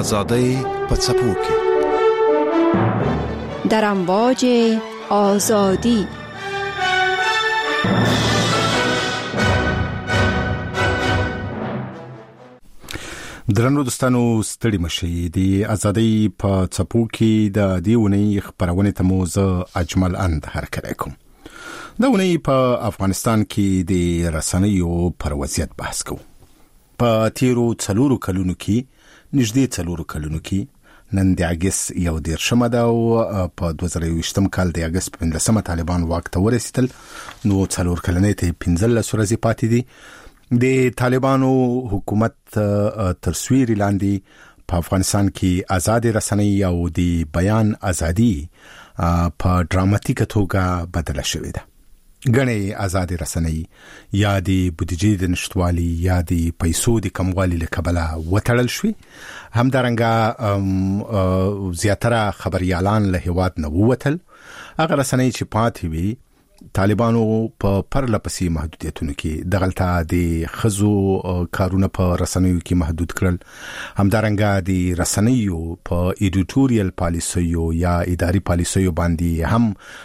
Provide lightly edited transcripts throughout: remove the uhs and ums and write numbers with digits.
آزادی په څپو کې در امواج آزادی. درنو دوستانو ستړي مشي د آزادی په څپو کې د دیونی خبرونه تموزه اجمل اند هرکلی کوم. دا ونی په افغانستان کې د رسنیو پر وضعیت بحث کوو. په تیرو 4 کلونو کې نږدې 4 کلونو کې نن د اگست 11 ده او په 2020 کال د اگست 15 طالبان واک ته ورسېدل. نو 4 کلنې ته 15 ورځې پاتې دي. د طالبانو حکومت ترسویر لاندې په افغانستان کې آزاد رسنۍ او د بیان ازادي په ډراماتیکه توګه بدله شوې ده. غني آزاد رسنۍ یا د بودیجې د نشټوالي یا د پیسو د کموالي له کبله وټړل شوې. همدارنګه زیاتره خبريالان له هیواد نه ووتل. هغه رسنۍ چې پاتې وي طالبانو په پرلپسې محدودیتونو کې دغلطه د خزو کارونه په رسنیو کې محدود کړل. همدارنګه د رسنیو په ایډیټوریال پالیسیو یا اداري پالیسیو باندې هم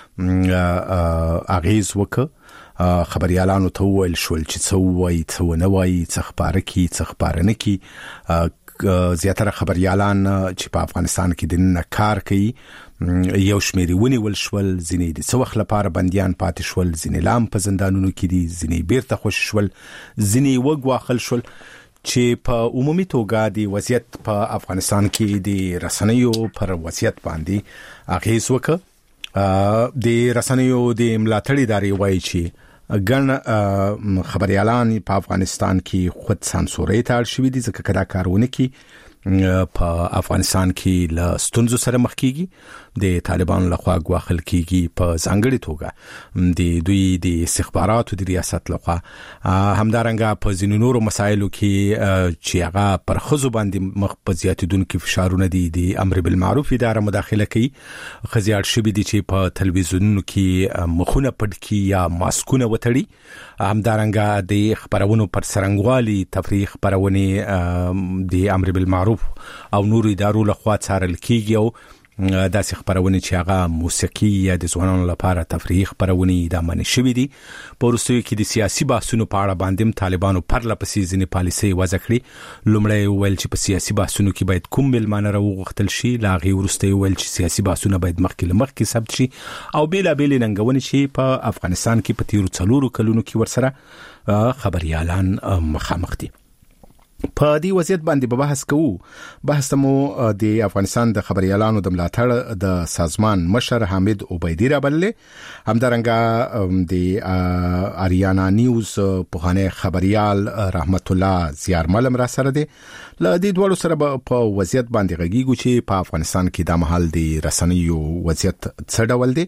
اغیز وکړ. خبريالانو ته ویل شول چې څه وایي څه نه وایي څه خبره کی څه خبره نه کی. زیاتره خبريالان چې په افغانستان کې د کار کوي یو شمیرې ونیول شول. ځینې د څه وخت لپاره بنديان پاتې شول، ځینې لام په زندانونو کې دي، ځینې بیرته خوشي شول، ځینې وګواخل شول. چې په عمومي توګه د وضعیت په افغانستان کې د رسنیو پر وضعیت باندې اغیز وکړ. د رسنیو د ملاتړ ادارې وایي چې ګڼ خبريالان په افغانستان کې خود سانسوري ته اړ شوي دي ځکه کدا کارونه کې په افغانستان کې له ستونزو سره مخ کیږي. د طالبانو لخوا غواخل کیږي په ځانګړي توګه د دوی د استخباراتو د ریاست لخوا. همدارنګه په ځینو نورو مسایلو کې چې هغه پر خزو باندې مخ په زیاتیدونکو فشارونه دي د امر بالمعروف اداره مداخله کوي. خزيار شوی دي چې په تلویزیونونو کې مخونه پټ کی یا ماسکونه وتړي. همدارنګه د خبرونو پر سرنګوالي تفریح خبرونه د امر بالمعروف او نور ادارو لخوا څارل کیږي او داسې خبرونه چې هغه موسیقي یا د ځوانانو لپاره تفریح خبرونه د منې شوې دي. په وروستیو کې د سیاسي بحثونو په اړه باندې طالبانو پرلپسې ځینې پالیسۍ وضع کړې. لومړی ویل چې په سیاسي بحثونو کې باید کوم ملمانه راوغوښتل شي، لا هغې وروسته ویل چې سیاسي بحثونه باید مخکې ثبت شي او بیلابېلې ننګونې چې په افغانستان کې په تیرو 4 کلونو کې ورسره خبريالان مخامخ دي. په دې وضعیت باندې به بحث کوو. بحث مو د افغانستان د خبريالانو د ملاتړ د سازمان مشر حامد عبیدی را بللې. همدارنګه د اریانا نیوز پوهانه خبريال رحمت الله زیارمل را سره دي. له دې دوړو سره په وضعیت باندې غږیږو چې په افغانستان کې د محل د رسنیو وضعیت څه ډول دی.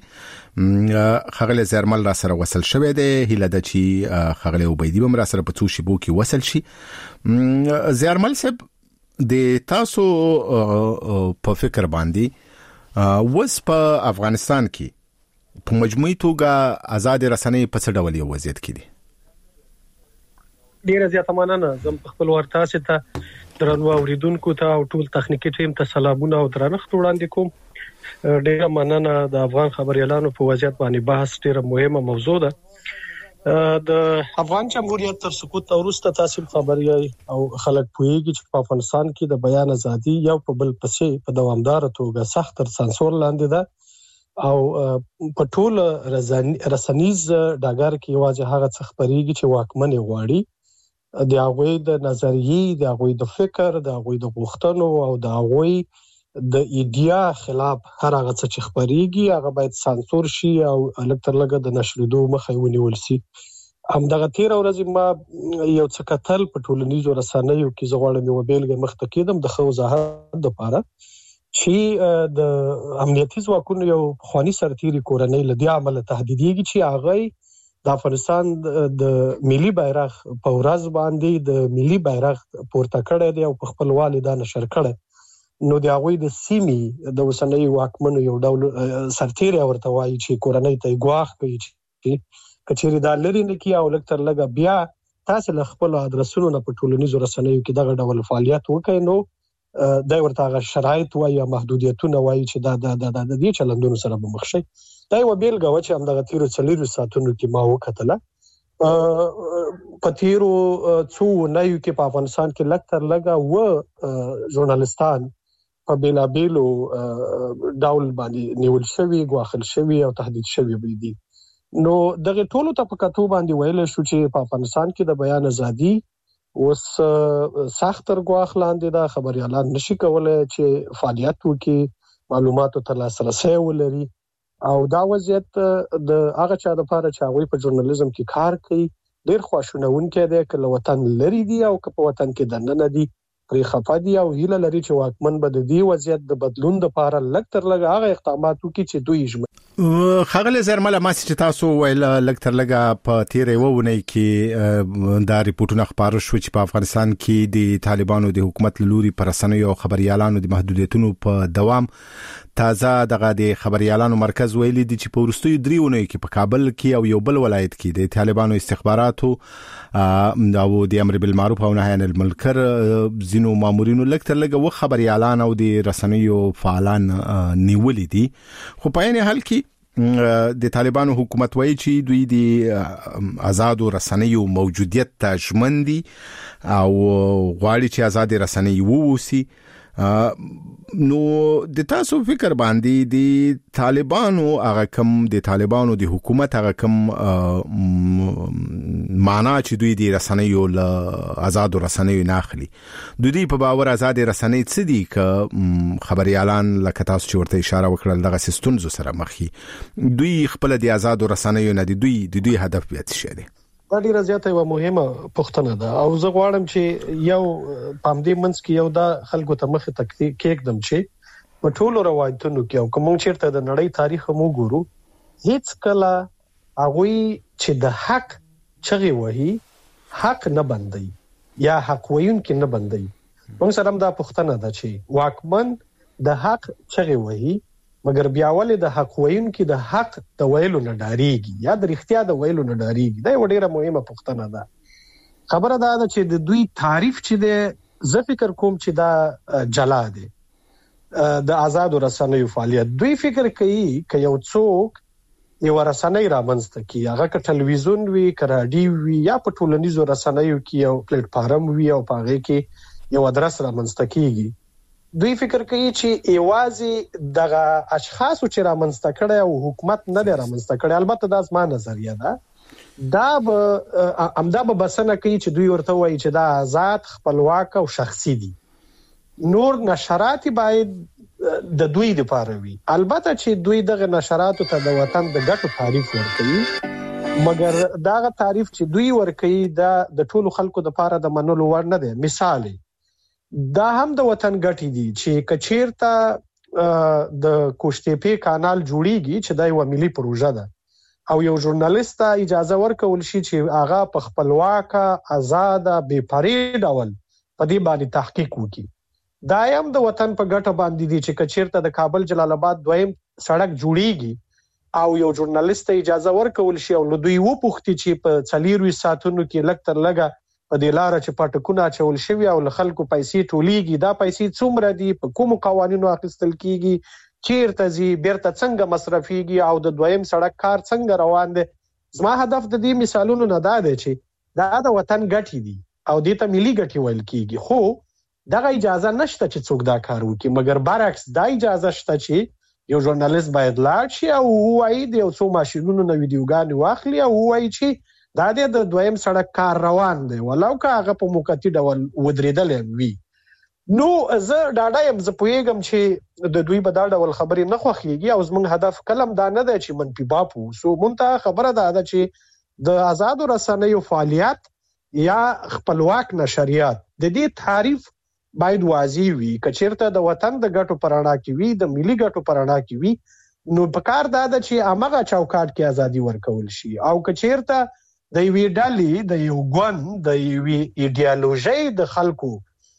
خغل زیارمل را سره وصل شوی دی. هیله ده چې خغل عبیدی هم را سره په څو شیبو کې وصل شي. زیارمل صاحب د تاسو په فکر باندې وس په افغانستان کې په مجموعي توګه آزاد رسنۍ په څه ډول یو وضعیت کې دي؟ ډیره زیاته مننه. زم په خپل ورته ته درنو اوریدونکو ته او ټول تخنیکی ټیم ته سلامونه او درنښت وړاندې کوم. ډیره مننه. د افغان خبريالانو په وضعیت باندې بحث ډیره مهمه موضوع ده. د افغان جمهوریت تر سقوط وروسته تاسو خبري او خلک پوهیږي چې په افغانستان کې د بیان ازادي یو په بل پسې په دوامدار توګه سخت تر سانسور لاندې ده او په ټول رسنیز ډاګر کې واځي هغه څه خبريږي چې واکمن غواړي. د هغه د نظریې، د هغه د فکر، د هغه د غوښتنو او د هغه د ایډیا خلاف هر هغه څه چې خبريږي هغه باید سانسور شي او الکتر لګه د نشریدو مخه ونیول شي. همدغه تیر ورځ ما یو څه کتل په ټولنیزو رسنیو کې زغړم یو بیلګه مخته کېدم د خو وضاحت لپاره چې د امنیتي ځواکونو یو خواني سرتيري کورنۍ لدی عمل تهدیديږي چې هغه د افغانستان د ملي بیرغ په ورځ باندې د ملي بیرغ پورته کړی دی او په خپل والدہ نشر کړی. نو د هغه د سیمې د وسنۍ واکمنو یو ډول سرتيري ورته وایي چې کورنۍ ته ګواښ کوي چې کچېری دا لري نه کی او لکتر لګا بیا تاسو له خپل ادرسونو نه په ټولنیزو رسنیو کې دغه ډول فعالیت وکړئ. نو دا ورته شرایط وایي یا محدودیتونه وایي چې دا د دې چلندونو سره به مخ شي. دا یو بیلګه وه چې همدغه تیرو 4 ساعتونو کې ما وکتله. په تیرو څو اونیو کې په افغانستان کې لږ تر لږه ژورنالستان په بیلابیلو ډول باندې نیول شوي، ګواښل شوي او تهدید شوي دي. نو دغه ټولو ته په کتو باندې ویل شو چې په افغانستان کې د بیان ازادي اوس سخت تر ګواښ لاندې ده. خبريالان نشي کولای چې فعالیت وکړي، معلوماتو ته لاسرسی ولري، او دا وضعیت د هغه چا لپاره چې هغه په ژورنالیزم کې کار کوي ډیر خواشینونکی دی، که له وطن لري دي او که په وطن کې دننه دي، پرې خفه دي او هیله لري چې واکمن به د دې وضعیت د بدلون لپاره لږ تر لږه هغه اقدامات وکړي چې دوی ژمنه. خغل زرمله ما چې تاسو ویل لږ تر لږه په تیرې وونه کې دا ریپورتونه خبرو شو چې په افغانستان کې د طالبانو د حکومت لوري پر رسنیو او خبريالانو د محدودیتونو په دوام تازه دغه د خبريالانو مرکز ویلي دي چې په ورستیو 3 اونۍ کې په کابل کې او یو بل ولایت کې د طالبانو استخباراتو او د امر بالمعروف او نهي عن المنکر زینو مامورینو لږ تر لږه و خبريالان او د رسنیو فعالان نیولې دي. خو په عین حال کې د طالبانو حکومت وایي چې دوی د آزاد رسنیو موجودیت ته ژمن دي او غواړي چې آزاد رسنۍ ووسی. نو د تاسو فکر باندې د طالبانو هغه کم د طالبانو د حکومت هغه کم معنا چې دوی د رسنیو له آزاد رسنیو نه اخلي، دوی په باور آزاد رسنۍ څه دي که خبريالان لکه تاسو چې ورته اشاره وکړل دغه سیستونزو سره مخي، دوی خپل د آزاد رسنیو نه دوی هدف بیا څه شي؟ دا ډیره زیاته یو مهمه پوښتنه ده او زه غواړم چې یو پام دې منځ کې یو دا خلکو ته مخه تکلیف کېږدم چې په ټولو روایتونو کې او کوم چیرته د نړۍ تاریخ مو ګورو، هیڅ کله هغه چې د حق چغې وهي حق نه بندي یا حق ویون کې نه بندي. موږ سره دا پوښتنه ده چې واکمن د حق چغې وهي مګر بیا ولې د حق ویون کې د حق د ویلو نه ډاریږي یا د رښتیا د ویلو نه ډاریږي؟ دا یو ډیره مهمه پوښتنه ده. خبره دا ده چې د دوی تعریف چې ده زه فکر کوم چې دا جلا دی د آزاد رسنیو فعالیت. دوی فکر کوي چې یو څوک یو رسنۍ رامنځته کوي، هغه که ټلویزیون وي که رادیو وي یا په ټولنیزو رسنیو کې یو پلیټ فارم وي او په هغه کې یو ادرس رامنځته کیږي، دوی فکر کوي چې ایوازي دغه اشخاصو چې رامنځته کړي او حکومت نه دی رامنځته کړي. البته دا زما نظریه ده، دا به بسنه کوي چې دوی ورته وایي چې دا آزاد، خپلواک او شخصي دي. نور نشرات باید د دوی لپاره وي. البته چې دوی دغه نشراتو ته د وطن د ګټو تعریف ورکوي، مګر دغه تعریف چې دوی ورکوي دا د ټولو خلکو لپاره د منلو وړ نه دی. مثال دا هم د وطن ګټي دي چې کچیرته د کوشتېپې کانال جوړیږي چې دا یو ملي پروژه ده او یو ژورنالیست ته اجازه ورکول شي چې هغه په خپلواک، آزاد، بې پرې ډول په دې باندې تحقیق وکړي. دا هم د وطن په ګټه باندې دي چې کچیرته د کابل جلال آباد دویم سړک جوړیږي او یو ژورنالیست ته اجازه ورکول شي او له دوی وپوښتي چې په 4 ساعتونو کې لږ تر لږه په دې لار چې پټکونه چول شوی او له خلکو پیسې ټولېږي، دا پیسې څومره دي، په کوم قوانینو اخیستل کیږي، چیرته ځي، بیرته څنګه مصرفيږي او د دویم سړک کار څنګه روان دی. زما هدف د دې مثالونو نه دا دی چې دا د وطن ګټي دي او دې ته ملي ګټي ویل کیږي، خو دغه اجازه نشته چې څوک دا کار وکړي. مګر برعکس دا اجازه شته چې یو ژورنالیست باید لاړ شي او وایي د یو څو ماشینونو نه ویډیوګانې واخلي او وایي چې دا د دویم سړک کار روان دی ولو که هغه په موقتی ډول ودرېدل وي. نو زه ډاډه یم، زه پوهیږم چې د دوی په دا ډول خبرې نه خوښیږي او زموږ هدف کلم دا نه دی چې منفي باب وو. مونږ خبره ده چې د آزاد رسنیو فعالیت یا خپلواک نشریات د دې تعریف باید واضح وي. کچیرته د وطن د ګټو پرانا کې وي، د ملي ګټو پرانا کې وي، نو پکار دا ده چې هغه چوکاټ کې ازادي ورکول شي. او کچیرته د یوې ډلې، د یو ګوند، د یوې ایډیالوژي د خلکو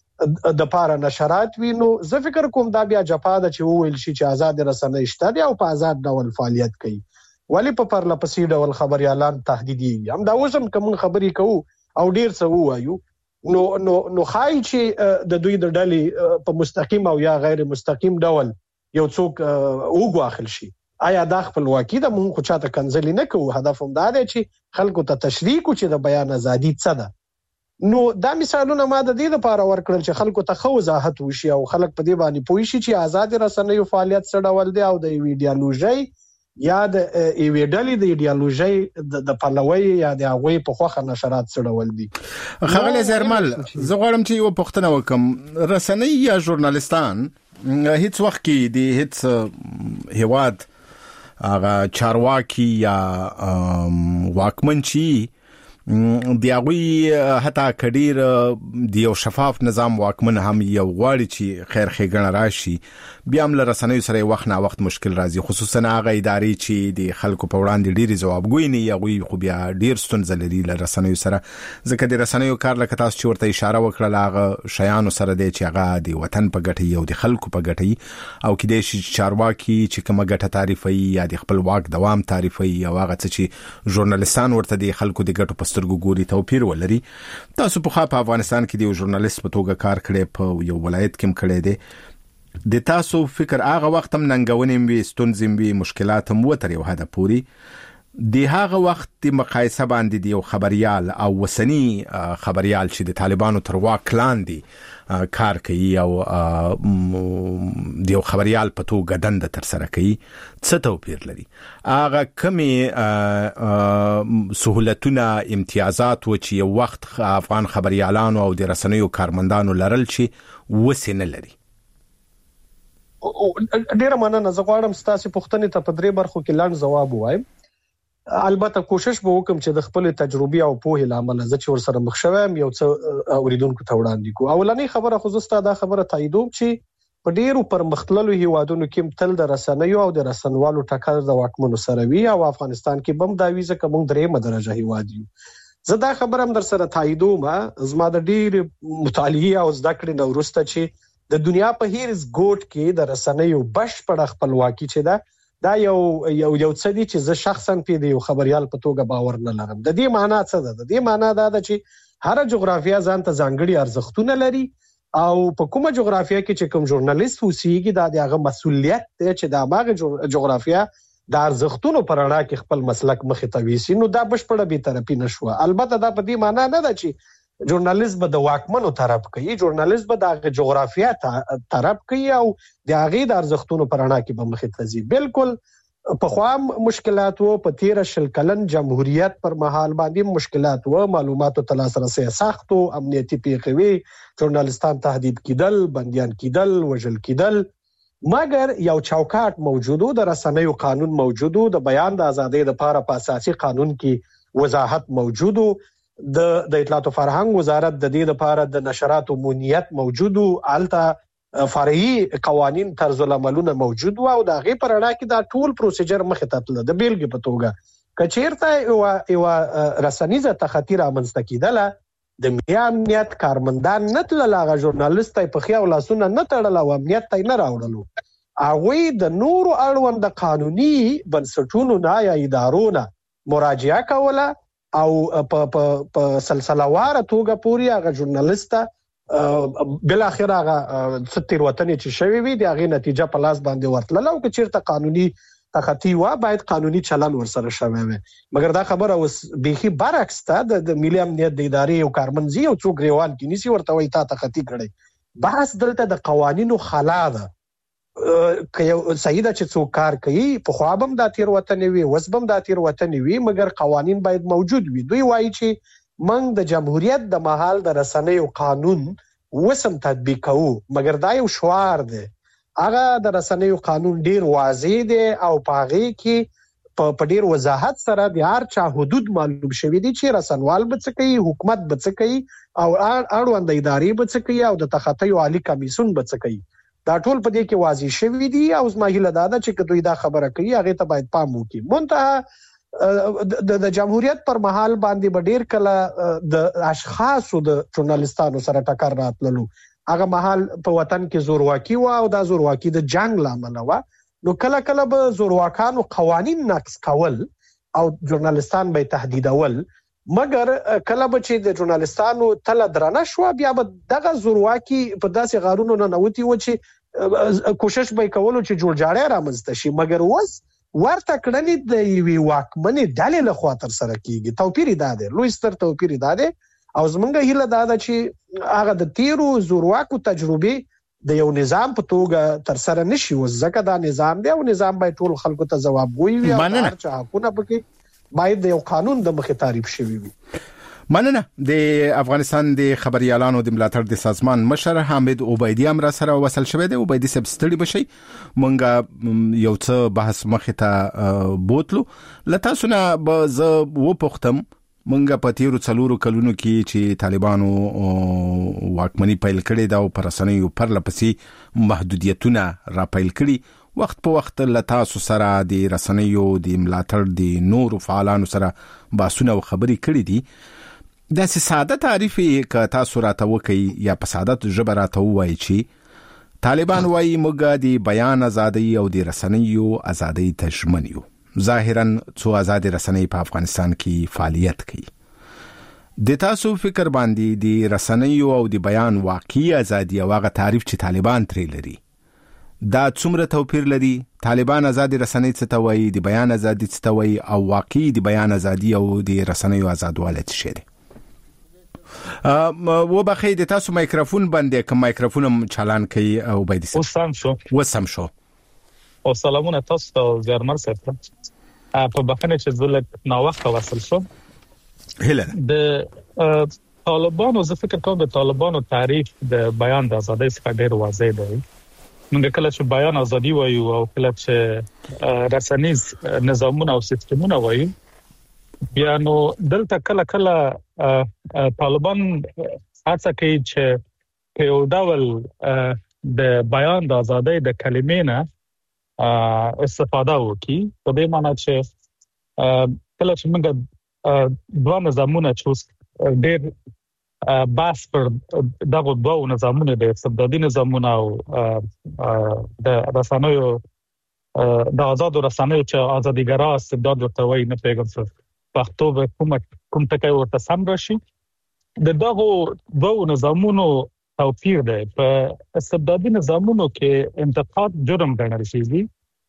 د پاره نشرات وي، نو زه فکر کوم دا بیا جپا ده چې وویل شي چې آزاد رسنۍ شته دي او په آزاد ډول فعالیت کوي. ولی په پرلپسې ډول خبريالان تهدیدي هم دا اوس هم کوم خبرې کوو او ډیر څه وایو، نو خای چې د دوی د ډلې په مستقیم او یا غیر مستقیم ډول یو څوک وګواخل شي. آیا دا خپلواکي ده؟ موږ خو چاته کنځلې نه کوو. هدف هم دا دی چې خلکو ته تشریح کو چې د بیان ازادي څه ده. نو دا مثالونه ما د دې لپاره ورکړل چې خلکو ته خو وضاحت وشي او خلک په دې باندې پوه شي چې آزاد رسنیو فعالیت څه ډول دی او د ایډیالوژي یا د ایډیالوژي د ایډیالوژي د پلوي یا د هغه په خوخه نشرات څه ډول دي. خغل زرمل زه غواړم چې یو پوښتنه وکم. رسنۍ یا ژورنالستان هیڅ وخت کې د هیڅ هیواد هغه چارواکي یا واکمن چی دی هغه حتی کډیر دی یو شفاف نظام واکمن هم یو غواړي چې خیر ښېګڼه راشي بیا هم له رسنیو سره وخت نه وخت مشکل راځي، خصوصا هغه ادارې چې د خلکو په وړاندې ډېری ځوابګوي نه هغوی خو بیا ډېر ستونزه لري له رسنیو سره، ځکه د رسنیو کار لکه تاسو چې ورته اشاره وکړه هغه شیانو سره دی چې هغه د وطن په ګټه او د خلکو په ګټه او کېدای شي چارواکي چې کومه ګټه تعریفوي یا د خپل واک دوام تعریفوي او هغه څه چې ژورنالستان ورته د خلکو د ګټو په سترګو ګوري توپیر ولري. تاسو په افغانستان کې د ژورنالیست په توګه کار کړی، په یو ولایت کې کړی دی. د تاسو فکر هغه وخت هم ننګونې وي، ستونزې وي، مشکلات هم وتر یو حد پورې د هغه وخت د مقایسه باندې د یو خبريال او وسنی خبريال چې د طالبانو تر واک لاندې کار کوي او د یو خبريال په توګه دنده تر سره کوي څه توپیر لري؟ هغه کمی سہولتونه امتیازات و چې یو وخت افغان خبريالانو او د رسنیو کارمندانو لرل چې وسنه لري. ډیره مننه. زه غواړم ستاسو پوښتنې ته په درې برخو کې لاندې جواب وایم. البته کوشش به وکم چې د خپل تجربه او پوهې لامل زه چې ورسره مخ شوم یو څه اوریدونکو ته وړاندې کو. اولنۍ خبره خو زستا دا خبره تاییدوم چې په ډیرو پرمختللو هیوادونو کې تل د رسنیو او د رسنوالو ټکر د واکمنو سره وی او افغانستان کې بم دا ویزه کوم درېمه درجه هیواد یو. زه دا خبره هم در سره تاییدوم. زما د ډیر مطالعه او زده کړې نو وروسته چې د دنیا په هیڅ ګوټ کې د رسنیو بشپړه خپلواکي چې دا یو څه دي چې زه شخصا په دې خبريال په توګه باور نه لرم. د دې معنی څه ده؟ د دې معنی دا ده چې هر جغرافیا ځان ته ځانګړي ارزښتونه لري او په کومه جغرافیا کې چې کوم ژورنالیست اوسېږي دا دغه مسؤلیت دی چې د هغه جغرافیا د ارزښتونو پر اړه کې خپل مسلک مخې ته ویسي. نو دا بشپړه به طرفي نشوه. البته دا په دې معنی نه ده چې ژورنالیست به د واکمنو طرف کوي، ژورنالیست به د جغرافیا طرف کوي او د هغه د ارزښتونو پر اړه کې به مخې ته ځي. بالکل په خام مشکلات وو، په 13 کلن جمهوریت پر مهال باندې مشکلات وو، معلوماتو ته لاسرسي سخت او امنیتي پیښې، ژورنالیستان تهدید کیدل، بنديان کیدل، وژل کیدل، مګر یو چوکاټ موجودو، د رسنیو قانون موجودو، د بیان د ازادۍ لپاره په اساسي قانون کې وضاحت موجودو، د اطلاعات او فرهنګ وزارت د دې لپاره د نشراتو امنیت موجودو، الته فرعي قوانين طرز العملونه موجود او د هغه پر اړه کې دا ټول پروسیجر مخه ته تل د بیلګې په توګه کچیرته یو رسنیزه تخطیر امنځته کیدله د ملي امنیت کارمندان نه تل لاغه ژورنالیست په خیا ولاسونه نه تړل او امنیت ته نه راوړلو. هغه د نورو اړوند قانوني بنسټونو نه یا ادارو نه مراجعه کوله او په سلسلهواره توګه پوری هغه ژورنالیست بل اخر هغه ستیر وطن چې شوی وي د هغه نتیجه په لاس باندې ورتله او که چیرته قانوني تخطی و باید قانوني چلن ورسره شوی وي. مګر دا خبره اوس بيخي برعکس ته د ملي امنیت د ادارې او کارمنځي او څوک ریوان کې نسی ورته وای تا تخطی کړي. بحث دلته د قوانینو خلا ده. که سیده چې څوک کار کوي په خوابم د تیر وطن وي وسبم د تیر وطن وي مګر قوانین باید موجود وي. دوی وایي چې موږ د جمهوریت د مهال د رسنیو قانون وسم تطبیق کوو مګر دا یو شعار دی. هغه د رسنیو قانون ډیر واضح دی او پاغي کې په ډیر وضاحت سره د هر چا حدود معلوم شوی دي چې رسنوال به څه کوي، حکومت به څه کوي او اړوند ادارې به څه کوي او د تخطی عالی کمیسیون به څه کوي. دا ټول په دې کې واضح شوی دي او زما هیله ده چې دوی دا خبره کوي هغه ته باید پام وکړي. منتها د جمهوریت پر مهال باندې بډیر کله د اشخاصو د ژورنالیستانو سره ټکر راتللو. هغه مهال په وطن کې زورواکي و او دا زورواکي د جنگ لامل و. نو کله کله به زورواکانو قوانین نقض کول او ژورنالیستان به تهدیدول. مګر کله به چې د ژورنالستانو تل درنه شو بیا به دغه زورواکي په داسې غارونو نه نوتی و چې کوشش به کولو چې جوړجاړی رامنځته شي مګر وس ورته کړنې د یوې واکمنې ډلې له خوا تر سره کیږي توپیر دا دی لوی ستر توپیر دا دی او زمونږ هیله دا ده چې هغه د تیرو زورواکو تجربه د یو نظام په توګه تر سره نشي وزکه دا نظام دی او نظام باید ټول خلکو ته ځوابګوي وي او هر چا حقونه پکې باید د یو قانون د مخې تعریف شوی وي. مننه. د افغانستان د خبريالانو د ملاتړ د سازمان مشر حامد عبیدی هم را سره وصل شوی دی. عبیدی صاحب ستړي بشي مونږ یو څه بحث مخې ته بوتلو لته سونه به ز و پختم مونږه په تیرو څلورو کلونو کې چې طالبانو واکمني پیل کړې دا او پرسنیو پر لپسې محدودیتونه را پیل کړي وخت په وخت لتا سره د رسنیو د ملاتړ د نور فعالانو سره باسونه او خبري کړې دي د ساده تعریف ک تاسو راته وکي یا په ساده ژبه راته وایي چې طالبان وایي موږ د بیان ازادي او د رسنیو ازادي تشمنیو ظاهرا څو آزاد رسنۍ په افغانستان کې فعالیت کوي. د تاسو فکر باندې د رسنیو او د بیان واقعي ازادي او هغه تعریف چې طالبان ترې لري دا څومره توپیر لري؟ طالبان آزاد رسنۍ څه ته وایي، د بیان ازادي څه ته وایي او واقعي د بیان ازادي او د رسنیو ازادواله څه شي؟ و بخی د تاسو مایکروفون باندې کوم مایکروفون چالان کوي او باید وسم شو او سلامونه تاسو ته زیارمل صاحب په بخنه چې زله نو وخت وصل شو هله د طالبانو زه فکر کوم د طالبانو تعریف د بیان د ازادۍ څخه ډیر واضح دی. موږ کله چې بیان ازادي وایو او کله چې رسنیز نظامونه او سیستمونه وایو بیا نو دلته کله طالبان هڅه کوي چې په یو ډول د بیان د ازادۍ د کلمې نه استفاده وکړي په دې معنی چې کله چې موږ دوه نظامونه چې ډېر بحث پر دغه دوه نظامونه د استبدادي نظامونه او د رسنیو د آزاد رسنیو چې ازاديګرا استبداد ورته وایي نه پیغام څه پښتو به کوم ټکی ورته سم راشي د دغه دوه نظامونو توپیر دی. په استبدادي نظامونو کې انتقاد جرم ګڼل کېږي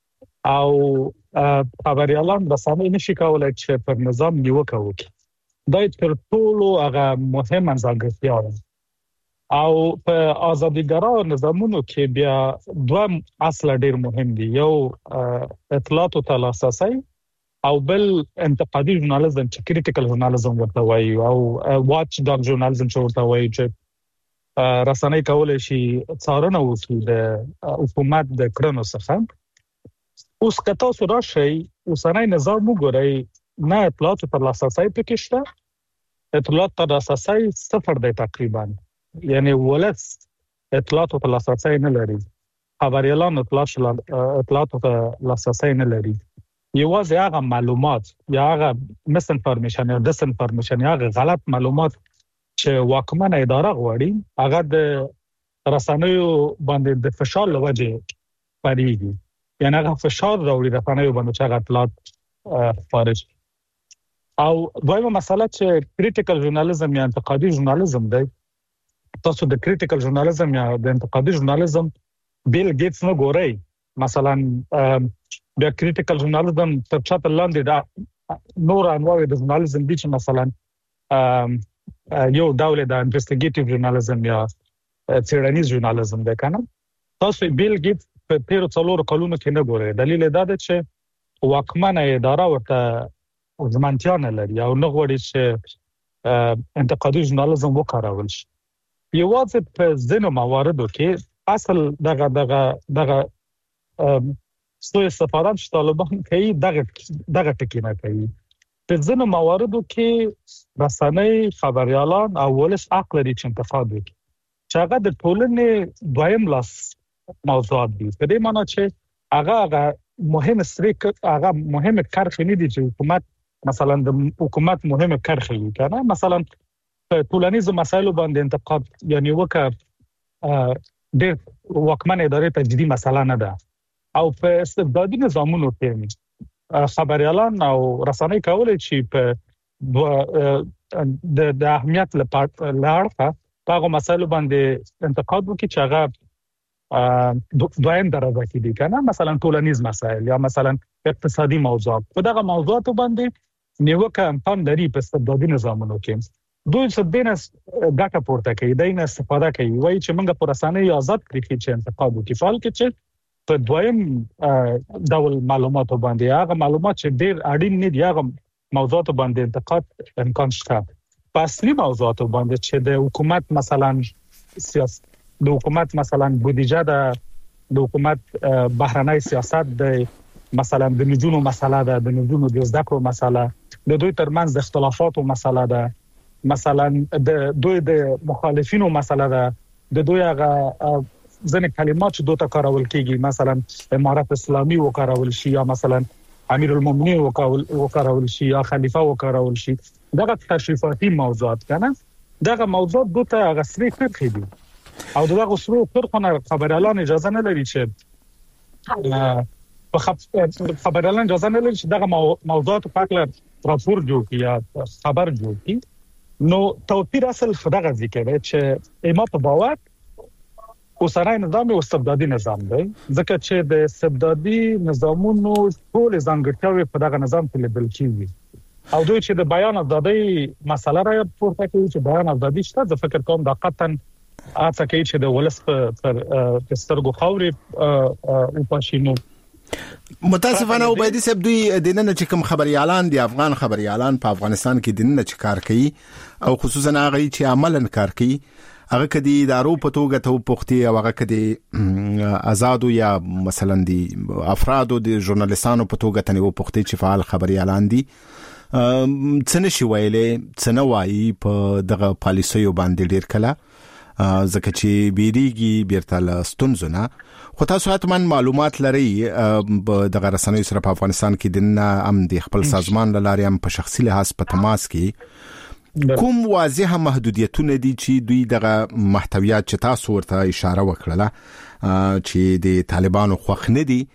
او خبريالان رسنۍ نشي کولای چې پر نظام نیوکه وکړي. دا تر ټولو هغه مهمه ځانګړتیا ده او په ازاديګرا نظامونو کې بیا دوه اصل ډیر مهم دي. یو اطلاعات او لاسرسي او بل انتقادي ژورنالیزم چې کریټیکل ژورنالیزم ورته وایي او واچ ډاګ ژورنالیزم چې ورته وایي چې رسنۍ کولای شي څارنه وکړي د حکومت د کړنو څخه. اوس کته تاسو راشي اوسنۍ نظام وګورئ نه اطلاعات پر لاسرسي پکې شته. اطلاعات پر لاسرسي صفر دی تقریبا یعنی ولس اطلاعات پر لاسرسي نه لري. خبريالان اطلاعات پر لاسرسي نه لري. یوازې هغه معلومات یا هغه مس انفارمیشن یا ډس انفارمیشن یا هغه غلط معلومات چې واکمنه اداره غواړي هغه د رسنیو باندې د فشار لوجه پریږي. یعنی هغه فشار راوړي رسنیو باندې چې هغه اطلاعات خارج. او دویمه مسله چې کریټیکل ژورنالیزم یا انتقادي ژورنالیزم دی. تاسو د کریټیکل ژورنالیزم یا د انتقادي ژورنالیزم بیل گیټس نه ګورئ. مثلا د کریټیکل ژورنالیزم په چاته لاندې دا نور انواع د ژورنالیزم دي چې مثلا یو ډول د انویسټیګیټیو ژورنالیزم یا څېړنیز ژورنالیزم دی کنه. تاسو بیل گیټس په تیر څلور کلونو کې نه ګورئ. دلیل دا دی چې واکمنه اداره ورته ځمانتیا نه لري او نه غواړي چې انتقادي ژورنالیزم وکارول شي. یوازې په ځینو مواردو کې اصل دغه سوء استفاده چې طالبان کوي دغه ټکی نه کوي. په ځینو مواردو کې رسنۍ خبريالان او ولس حق لري چې انتقاد وکړي چې هغه د ټولنې دویم لاس موضوعات دي. په دې معنی چې هغه مهمه کرښې نه دي چې حکومت مثلا د حکومت مهمه کرښې وي کنه. مثلا په ټولنیزو مسایلو باندې انتقاد یعنی وکړه ډېر واکمن ادارې ته جدي مسله نه ده. او په استبدادي نظامونو کې خبريالان او رسنۍ کولای شي په د اهمیت لپاره هغه مسایل باندې انتقاد وکړي چې هغه دویم درجه کې دي کنه، مثلا ټولنیز مسایل یا مثلا اقتصادي موضوعات. په دغه موضوعات باندې نیوکه امکان لري په استبدادي نظامونو کې. دوی څه دینس ګټه پورته کوي، دینه استفاده کوي، وایي چې موږ پر اسانه آزاد کړی چې انتقاد وکړي. فعال کې چې په دویم ډول معلوماتو باندې هغه معلومات چې ډېر اړین نه دي هغه موضوعات باندې انتقاد امکان شته. په اصلي موضوعات باندې چې د حکومت مثلا سیاست، د حکومت مثلا بودیجه، د حکومت بهرنی سیاست، د مثلا د نجونو مسله ده، د نجونو د زده کړو مسله، د دوی ترمنځ د اختلافاتو مسله ده، مثلا د دوی د مخالفینو مسله ده، د دوی هغه ځنې کلمات چې دوی ته کارول کیږي، مثلا امارت اسلامي وکارول شي یا مثلا امیر المؤمنین وکارول شي یا خلیفہ وکارول شي. دغه تشریفاتي موضوعات کنه، دغه موضوعات دوی ته غسري کړی دي او دغه سرو خبرونه خبريالان اجازه نه لري چې خبريالان اجازه نه لري چې دغه موضوعات په اړه راپور جوړ کړي یا خبر جوړ کړي. نو توپیر اصل خدغه ذکر دی چې ایما په باور اوسنۍ نظام او استبدادي نظام دی، ځکه چې د استبدادي نظامونو ټول ځانګړتیاوې په دغه نظام کې لیدل کیږي او دوی چې د بیان ازادي مسله را پورته کوي چې بیان ازادي شته. د فکر کوم د قطن اته کوي چې د ولس پر سترګو خاوري او پښینو. متاسفانه عبیدی صاحب دوی دینه چې کوم خبريالان دي، افغان خبريالان په افغانستان کې دینه چې کار کوي او خصوصا هغه چې عملاً کار کوي، هغه کدي ادارو په توګه ته پوښتي او هغه کدي آزادو یا مثلا دي افرادو دي ژورنالستانو په توګه ته پوښتي چې فعال خبريالان دي، څنګه شي ویلې څنګه وایي په دغه پالیسیو باندې ډیر کله ځکه چې بیریږي بیرته لستونزونه. خو تاسو حتما معلومات لري دغه رسنیو سره په افغانستان کې د ام د خپل سازمان لاري هم په شخصي لحاظ په تماس کې کوم واضحه محدودیتونه دي چې دوی دغه محتویات چې تاسو ورته اشاره وکړه چې د طالبانو خوښ نه دي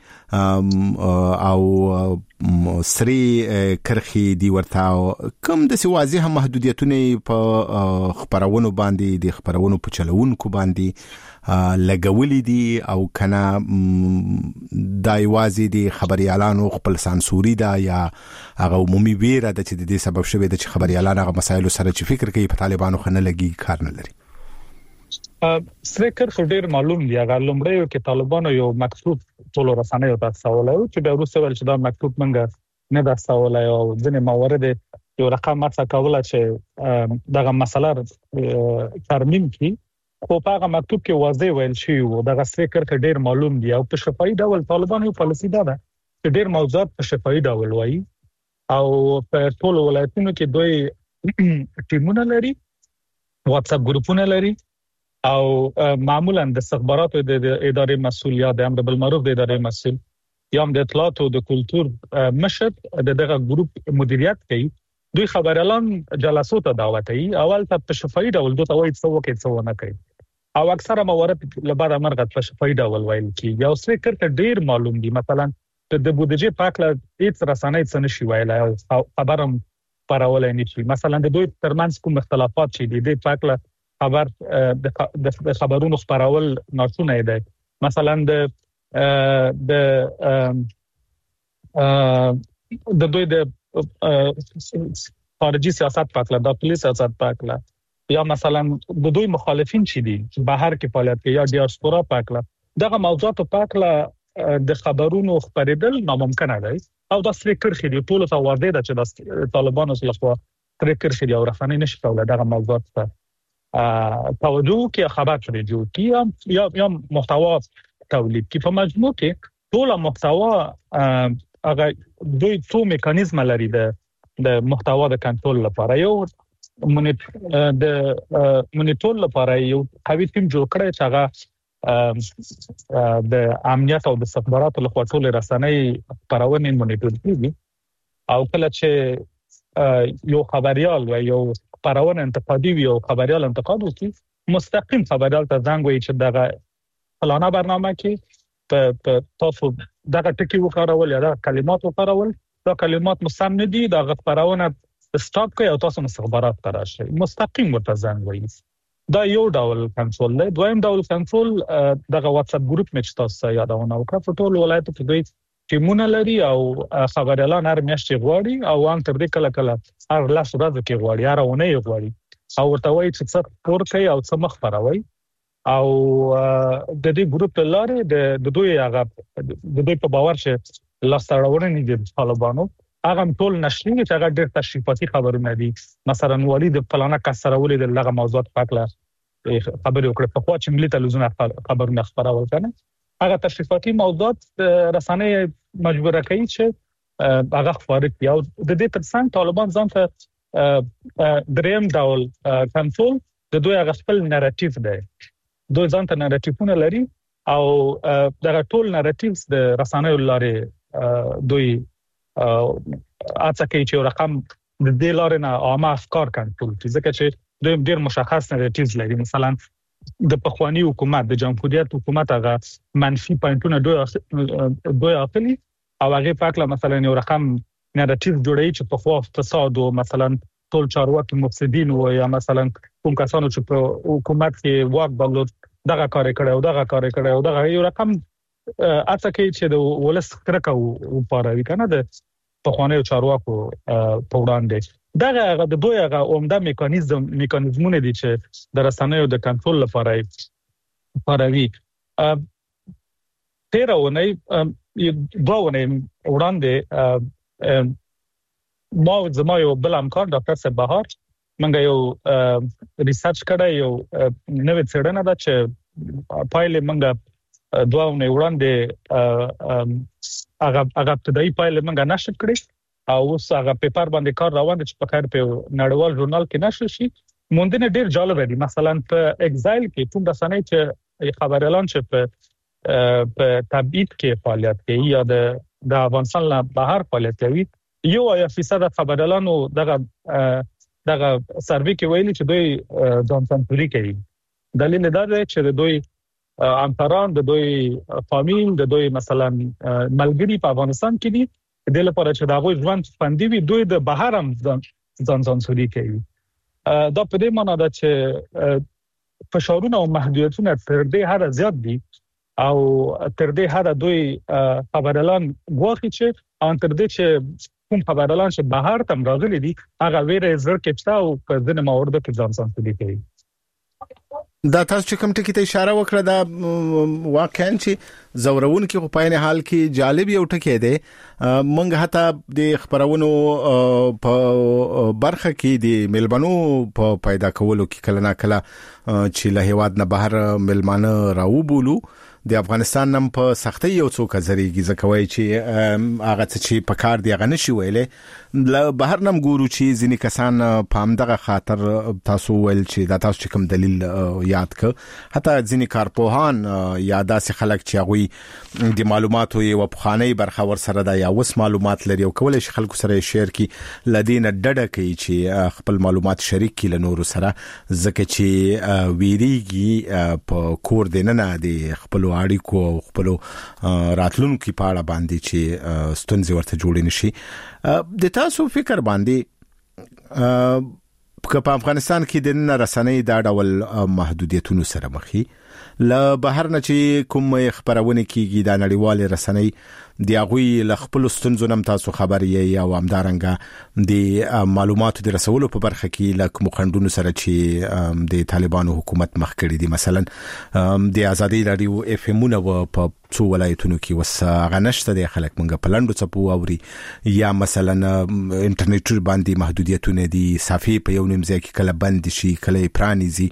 او سری کرخي دی ورته کوم د واضحه محدودیتونه په خبرونو باندې د خبرونو په چلوونکو باندې لګولې دي او کنه دای وازي دي خبريالانو خپل سانسوري ده یا هغه عمومي ویره د چې د دې سبب شوی د چې خبريالان هغه مسایل سره چې فکر کوي په طالبانو خنه لګي کار نه لري. سریکر خو ډیر معلوم دی. هغه لومړی کې طالبانو یو مکتوب ټول رسنیو ته سوالو چې د روسي ول چې دا مکتوب منګه نه دا سوالای او ځنې موارد یو رقم مرسته کوله چې دغه مسله ترمیم کی، خو په هغه مکتوب کې واضح ویل شوی و دغه سریکر کې ډیر معلوم دی او په شفاهي ډول طالبانو یو پالیسي ده چې ډیر موضوعات په شفاهي ډول وایي او په ټول ولایتونو کې دوی ټیمونه لري، واتس اپ ګروپونه لري او معمولا د استخباراتو د ادارې مسؤل یا د امر بالمعروف د ادارې مسؤل یا د اطلاعات او د کلچر مشر دغه ګروپ مدیریت کوي. دوی خبريالان جلسو ته دعوت کوي، اول ته په شفاهي ډول دوی ته وایي څه وکړي څه نه کوي او اکثره موارد لپاره مرغت په شفاهي ډول ویل کی. یو څه کړه ډیر معلوم دي، مثلا د بودیجې پاکله هیڅ رسنۍ څه نشي ویلای او خبرم پرولای نه شي. مثلا د دوی ترمنځ کوم اختلافات چې دي پاکله خبر د خبرونو خبرول ناشونه دی. مثلا د دوی د خارجي سیاست پاکله، د پولیس سیاست پاکله یا مثلا د دوی مخالفین چې دي بهر کې فعالیت کوي یا ډیاسپورا پاکله، دغه موضوعات پاکله د خبرونو خبرېدل ناممکن دی او د سریکر خې دی ټول ته واضح ده چې د طالبانو لخوا سریکر خې دی او رسنۍ نشي کولای دغه موضوعات ته توجه کې خبر شوی جوړ کی یا محتوا تولید کی. په مجموع کې ټول محتوا هغه دوی څو میکانیزم لري د محتوا د کنټرول لپاره. یو د مونیټور لپاره یو قوي ټیم جوړ کړی چې هغه د امنیت او د استخباراتو لخوا ټول رسنۍ خبرونه مونیټور کوي او کله چې یو خبريال و یو خبرونه انتقادي وي او خبريال انتقاد وکړي، مستقیم خبريال ته زنګ وایي چې دغه فلانه برنامه کې په تاسو دغه ټکی وکړول یا دغه کلمات وکړول، دا کلمات مستند دي، دغه خبرونه سټاپ کوي او تاسو مستخبرات تراشي مستقیم ورته زنګ وایي دا یو ډول کنټرول دی. دویم ډول کنټرول دغه واتس اپ ګروپ مې تاسو یادونه وکړه په ټول ولایتو کې دوی ټیمونه لري او خبريالان هر میاشت غواړي او ان تر دې کله هر لاس ورځ کې غواړي هر ونه یې غواړي او ورته وایي چې څه پور کوي او څه مخ پروي او د دې ګروپ لاره د دوی هغه د دوی په باور چې لاستاړونه دي طالبانو هغه ټول نشري چې هغه ډېر تشریفاتي خبرونه دي مثلا ولید فلانه کسره ولید دغه موضوعات پاکله خبرې وکړه په خوا چې ملي تلویزیون خبرونه خبرول کنه هغه تشریفاتي موضوعات رسنۍ مجبوره کوي چې هغه خبرې کوي او د دې ترڅنګ طالبان ځان ته دریم ډول کنټرول د دوی هغه خپل نریټیو دی دوی ځان ته نریټیوونه لري او دغه ټول نریټیوز د رسنۍ لارې دوی اڅه کوي چې رقم د دې لارې نه عامه افکار کنټرول کوي ځکه چې دوی ډېر مشخص نریټیوز لري مثلا د پخوانی حکومت د جمهوریت حکومت هغه منفي پوینټونه دوی اخلي او هغه پاکله مثلا یو رقم نریټیو جوړوي چې په خوا فساد او مثلا ټول چارواکي مفسدين او یا مثلا کوم کسانو چې په حکومت کې واک درلود دغه کار کړي او دغه یو رقم اته کې چې د ولس کرکه او پاروي کنه د پخوانی چارواکو په وړاندې دغه د دوی هغه عمده میکانیزمونه دي چې د رسنیو د کنټرول لپاره پاروي تیرونه وړاندې ما زما یو بل همکار ډاکټر صاحب بهار منګه یو ریسرچ کړی یو نوې څېړنه ده چې پایلې منګه دوه وړاندې هغه ابتدایي پایلې منګه نشر کړې او اوس هغه پیپر باندې کار روان دی چې په خیر په نړیوال ژورنال کې نشر شي مونږ نه ډېر جالب دي مثلا په ایگزایل کې کوم رسنۍ چې خبريالان چې په تبعید کې فعالیت کوي یا د افغانستان له بهر فعالیت کوي یو یا فیصد خبريالانو دغه سروې کې ویلي چې دوی ځان سنتوري کوي دلیل دا دی چې دوی امپران د دوی فامیل د دوی مثلا ملګری په افغانستان کې دي د لپاره چې دا غوښ ژوند فندي وي دوی د بهر هم ځان سنتوري کوي دا په دې معنی ده چې فشارونه او محدودیتونه تر دې هر زیات دي او تر دې هر دوی خبريالان غواړي چې ان تر دې چې کوم خبريالان چې بهر تم راغلي دي هغه ویره زړه کې پتا او په ځینې موارد کې ځان سنتوري کوي دا تاسو چې کوم ټکی ته اشاره وکړه دا واقعا چې زورون کې په پاینه حال کې جالب یو ټکی دی مونږ هتا د خبرونو په برخه کې د ملبنو په پیدا کولو کې کله نا کله چې له هواد نه بهر ملمانه راو بولو د افغانستان نم په سختي یو څوک زریږي ځکوي چې هغه چې په کار دی غنه شي ویلې له بهر نم ګورو چې ځینی کسان په همدغه خاطر تاسو ول چې دا تاسو کوم دلیل یاد ک حتی ځینی کارپوهان یا داسې خلک چې هغه د معلوماتو یو په خاني برخه ور سره دا یا وس معلومات لري او کولای شي خلکو سره شیر کی لدین ډډه کوي چې خپل معلومات شریک کړي له نور سره ځکه چې ویریږي په کور دینه د خپل اړیکو او خپل راتلونکو په اړه باندې چې ستونزې ورته جوړې نشي د تاسو فکر باندې په افغانستان کې د رسنۍ دا ډول محدودیتونو سره مخې ل بهر نه چې کوم خبرونه کیږي د نړیوال رسنۍ دی هغه ل خپل ستونزو نم تاسو خبرې یا وامدارنګ د معلوماتو د رسولو په برخه کې ل کوم خندونو سره چې د طالبانو حکومت مخ کړی دی مثلا د ازادي رادیو اف ام نو په څو ولایتونو کې وسه غنشته د خلک منګه پلانډو چپو اوري یا مثلا انټرنیټ باندې محدودیتونه دي صفحې په یو نیمځای کې کله بند شي کله پرانیزي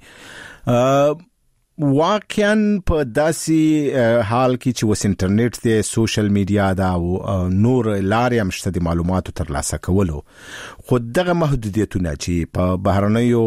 واقعا په داسې حال کې چې وس انټرنیټ د سوشل میډیا دا او نور لارې هم شته د معلوماتو ترلاسه کولو خو دغه محدودیتونه چې په بهرنیو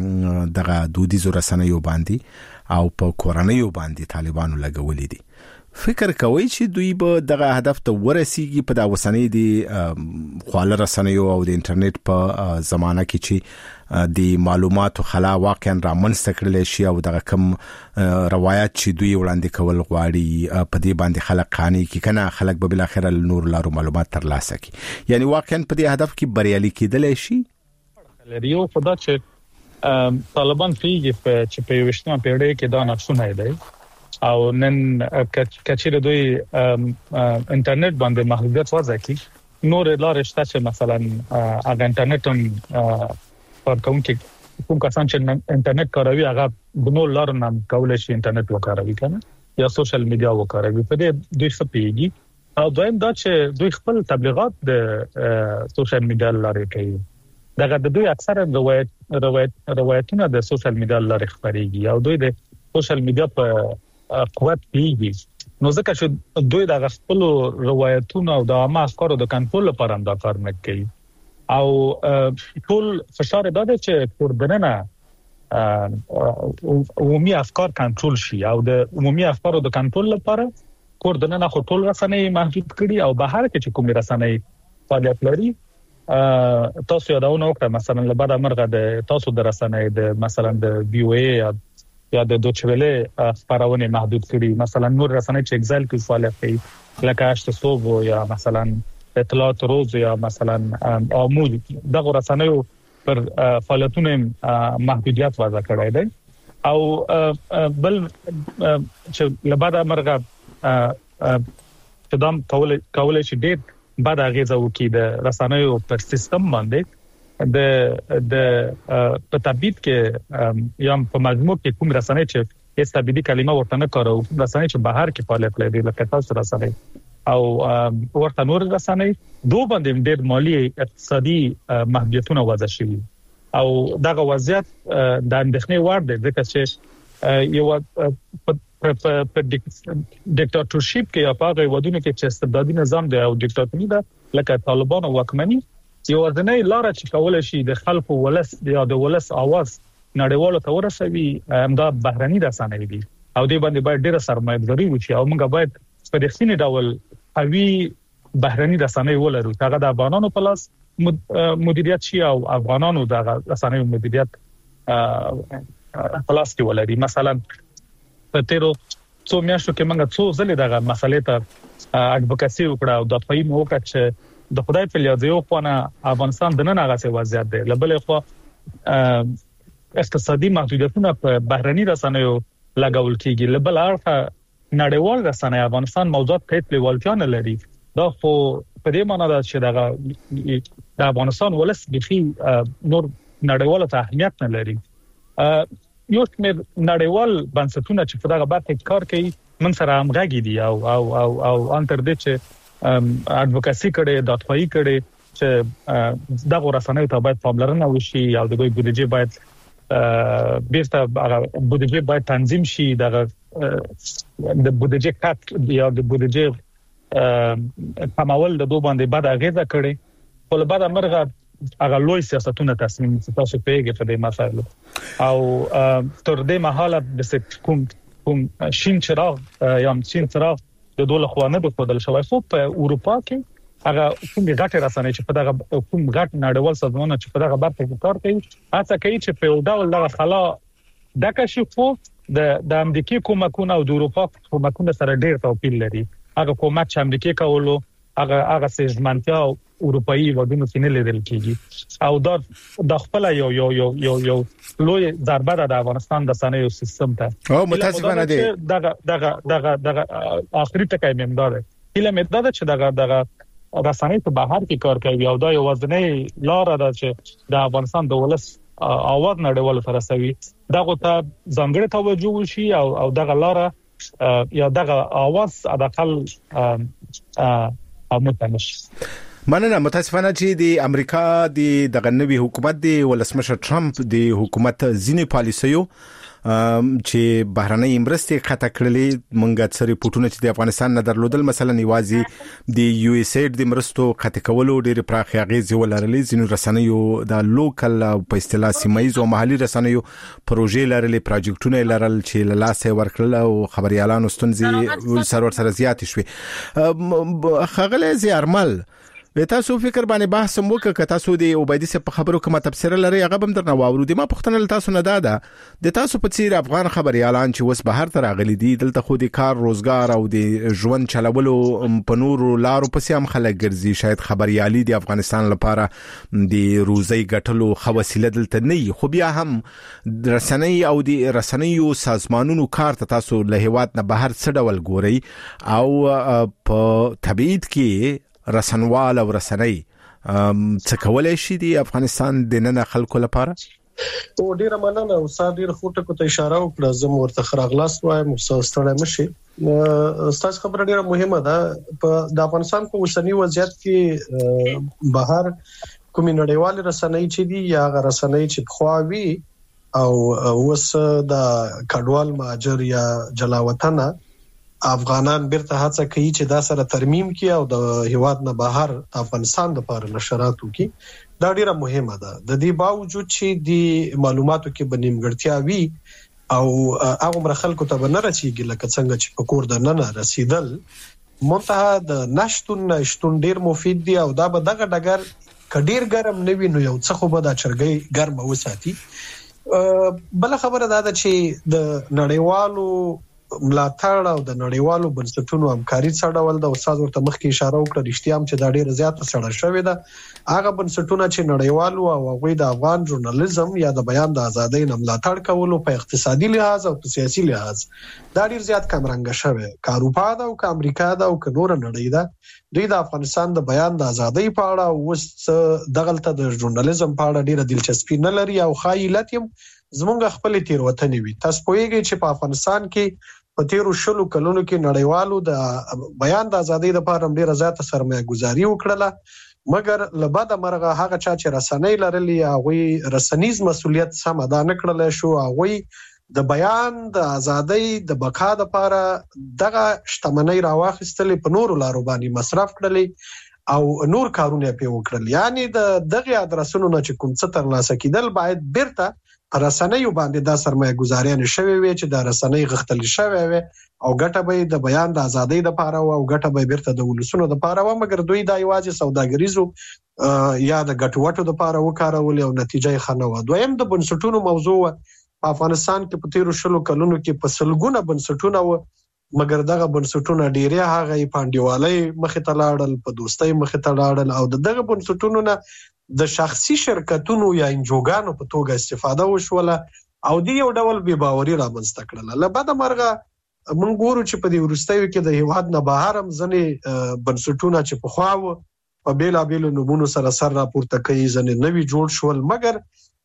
دغه دودیزو رسنیو باندې او په کورنیو باندې طالبانو لګولې دي فکر کوي چې دوی به دغه هدف ته ورسیږي په د وسنۍ د خواله رسنیو او د انټرنیټ په زمانہ کې چې د معلوماتو خلا واقعا رامنځته کړل شي او دغه کم روایت چې دوی وړاندې کول غواړي په دې باندې خلک قانې کې کنه خلک به بل اخر نور لارو معلومات ترلاسه کړي یعنی واقعا په دې هدف کې بریالي کېدل شي لري خو دا چې طالبان چې په 20 پیړۍ کې دا نقشونه دی او نن کچېره دوی انټرنیټ باندې محدودیت وځي نور لارې شته چې مثلا هغه انټرنیټ پر کوم کسان چې انټرنیټ کاروي هغه د نور لارو نه کولای شي انټرنیټ وکاروي کنه یا سوشل میډیا وکاروي په دې دوی سپېږي او دویم دا چې دوی خپل تبلیغات د سوشل میډیا لارې کوي دغه د دوی اکثره روایتونه د سوشل میډیا لارې خبريږي او دوی د سوشل میډیا په قوت پیږي نو ځکه چې دوی د خپل روایتونو او د عامه افکارو د کنټرول لپاره دا کار نه کوي او ټول فشار دا دی چې کوردننه عمومي افکار کنټرول شي او د عمومي افکارو د کنټرول لپاره کوردننه خو ټول رسنۍ محدود کړي او بهر کې چې کومې رسنۍ فعالیت لري تاسو یادونه وکړه مثلا لبعد امرغه د تاسو د رسنۍ د مثلا د بي او اي یا د دوچویلې خبرونه محدود کړي مثلا نور رسنۍ چې اگزایل کې فعالیت کوي لکه اشته صوب یا مثلا اطلاعات روز یا مثلا عمود دغه رسنۍ پر فعالیتونو محدودیت وضع کړی دی او بل چې لبعد امرغه چې دام کولای شي ډېر بعد اغیزه وکړي د رسنیو پر سیستم باندې د په تبعید کې یا په مجموع کې کوم رسنۍ چې استابیدي کلمه ورته نه کارو رسنۍ چې بهر کې فعالیت لري لکه تاسو رسنۍ او ورته نور رسنۍ دوه باندې ډېر مالی اقتصادي محدودیتونه وضع شوي او دغه وضعیت د اندېښنې وړ دی ځکه چې یو په ډیکټاتورشپ کې یا په هغه ودونو کې چې استبدادي نظام دی او ډیکټاتوري ده لکه طالبان او واکمني یو ځنې لار چې کولای شي د خلکو ولس یا د ولس आवाज نړیوالو ته ورسوي همدا بهرني رسنۍ دي او دې باندې باید ډېر سرمایه‌داري وشي او موږ باید په رښتینی ډول قوي بهرني رسنۍ ولرو هغه د افغانانو په لاس مدیریت شي او افغانانو د رسنۍ مدیریت په لاس کې ولري مثلا په تیرو څو میاشتو کې موږ څو ځلې دغه مسلې ته اډوکاسي وکړه او د پېم وکړه چې د خدای په لیاز یو خو نه افغانستان د نن هغه څه وضعیت دی لبل خو اقتصادي محدودیتونه په بهرني رسنیو لګول کیږي لبل اړه نړیوال رسنۍ افغانستان موضوعات په لیوالتیا نه لري دا خو په دې معنی ده چې د افغانستان ولس بخي نور نړیوال ته اهمیت نه لري یو څومره نړیوال بنسټونه چې په دغه برخه کار کوي من سره همغږي دي او انتر دې چې اډوکاسي کړي د اتفاقی کړي چې دغه رسنۍ ته باید پاملرنه وشي او د بودیجې باید بیرته بودیجې باید تنظیم شي دغه د بودیجې کټ یا د بودیجې کمول د دوه باندې بعد اغیزه کړي په بعد امرغه هغه لوی سیاستونه تصمیم تاسو پیګه په دې مسایلو او تر دې مهاله د کوم شین چراغ یا شین چراغ د دوله خوانه د خپل شوی خو په اروپا کې هغه کوم غټ رسنۍ چې په دغه کوم غټ نړیوال سازمانونه چې په دغه برخه کې کار کوي هڅه کوي چې په یو ډول دغه خلا د کشفو د امریکای کومکونه او د اروپا کومکونه سره ډېر توپیر لري هغه کومک چې امریکای کولو هغه سیزمنتیا اروپאי ودونو کې نه لیدل کیږي او دا خپل یو لوی ضربه ده د افغانستان د صنایعو سیستم ته او متاسفانه دي دغه اخري ټکی ممدار کله مدده چې دغه رسنۍ په بهر کې کار کوي او دا یو وزنې لار ده چې د افغانستان د ولس اواز نړیوال ته رسوي دغه ته ځانګړی توجه وشي او دغه لار یا دغه اواز ادقل متنش مننه متاسفانه چې د امریکا د نوي حکومت د ولسمشر ټرمپ د حکومت ځینې پالیسیو چې بهرنۍ مرستې خطا کړلې مونږه څه ریپورتونه چې د افغانستان نه درلودل مثلا نیوازي د یو اس اید د مرستو خطا کولو ډېر پراخ اغیز ولرلې ځینو رسنیو د لوکل په اصطلاح سیمایي او محلي رسنیو پروژې لرلې پروجیکټونه لرل چې له لاسه ورکړل او خبريالانو ستونزې سره زیات شوې خغله زیارمل تاسو فکر باندې بحث مو وکړه تاسو د عبیدی سره په خبرو کومه تفسیر لري هغه هم درنه واورو د ما پښتنه تاسو نه داده د تاسو په څیر افغان خبريالان چې وس بهر تر غلي دي دلته خو د کار روزګار او د ژوند چلولو په نور لارو پسې هم خلک ګرځي شاید خبريالي د افغانستان لپاره د روزي ګټلو خو وسیله دلته نه خو بیا هم رسنۍ او د رسنیو سازمانونو کار ته تاسو له هیواد نه بهر څه ډول ګوري او په تبعید کې رسنوال او رسنۍ څه کولای شي د افغانستان د نن خلکو لپاره او ډیره مننه او صادر خوټه کو ته اشاره وکړه زموږ ورته خراغلاس وایم مستوستړی مشي استاد خبره ډیره مهمه ده په د افغانستان په اوسنی وضعیت کې بهر کومې نړیوال رسنۍ چې دي یا غیر رسنۍ چې خواوي او وس د کډوال مهاجر یا جلاوطنه افغانان بیرته هڅه کوي چې دا سره ترمیم کړي او د هیواد نه بهر افغانستان د لپاره نشرات وکړي دا ډیره مهمه ده د دې باوجود چې د معلوماتو کې بنیمګړتیا وي او هغه مرخلکو ته نه رسیږي لکه څنګه چې په کور د نه رسیدل منتها د نشټون ډیر مفید دی او دا به دغه ډګر کډیر ګرم نه وي نو یو څه خو به دا چرګي ګرم وساتي بل خبره دا ده چې د نړیوالو ملاتړ او د نړیوالو بنسټونو همکاري څه ډول د استاد ورته مخکې اشاره وکړه رښتیا هم چې دا ډیره زیاته سره شوې ده هغه بنسټونه چې نړیوالو او هغه د افغان ژورنالیزم یا د بیان د ازادۍ نه ملاتړ کولو په اقتصادي لحاظ او په سیاسي لحاظ دا ډیر زیات کمرنګ شوی که اروپا دا او که امریکا دا او که نور نړۍ دا دوی د افغانستان د بیان د ازادۍ په اړه اوس دغلته د ژورنالیزم په اړه ډیره دلچسپي نه لري او خایلت هم زمونږ خپل تیروتنې وي تاسو پوهیږئ چې په افغانستان کې په تیرو شلو کلونو کې نړیوالو د بیان د ازادۍ لپاره ډیره زیاته سرمایه گذاري وکړه مګر لبد مرغه هغه چا چې رسنۍ لرلي هغه رسنیز مسولیت سم ادا نه کړل شو هغه د بیان د ازادۍ د بقا لپاره دغه شتمنۍ راوخستلې په نورو لارو باندې مصرف کړلې او نور کارونه په وکړل یعنی دغه ادرسونو نه چې کوم څه تر لاسه کیدل باید بیرته رسنیو باندې دا سرمایه گذاري نشوي وي چې دا رسنۍ غختل شوی وي او ګټه به د بیان د ازادۍ لپاره او ګټه به بیرته د ولسونو لپاره و مګر دوی دا یوازې سوداګریزو یا د ګټوټو لپاره وکارول او نتیجه یې خنه و دویم د بنسټونو موضوع په افغانستان کې په تیرو شلو کلونو کې په سلګونه بنسټونه و مګر دغه بنسټونه ډیره هغه پاندیوالۍ مخې ته لاړل په دوستۍ مخې ته لاړل او دغه بنسټونو نه د شخصي شرکتونو یا انجوګانو په توګه استفاده وشوله او دی یو ډول بې باوري رامنځته کړل لبد مرغه مونږ ګورو چې په دې ورستیو کې د هیواد نه بهر هم ځنې بنسټونه چې په خواو په بیلابیلو نمونو سره سر راپورته کوي ځنې نوي جوړ شول مګر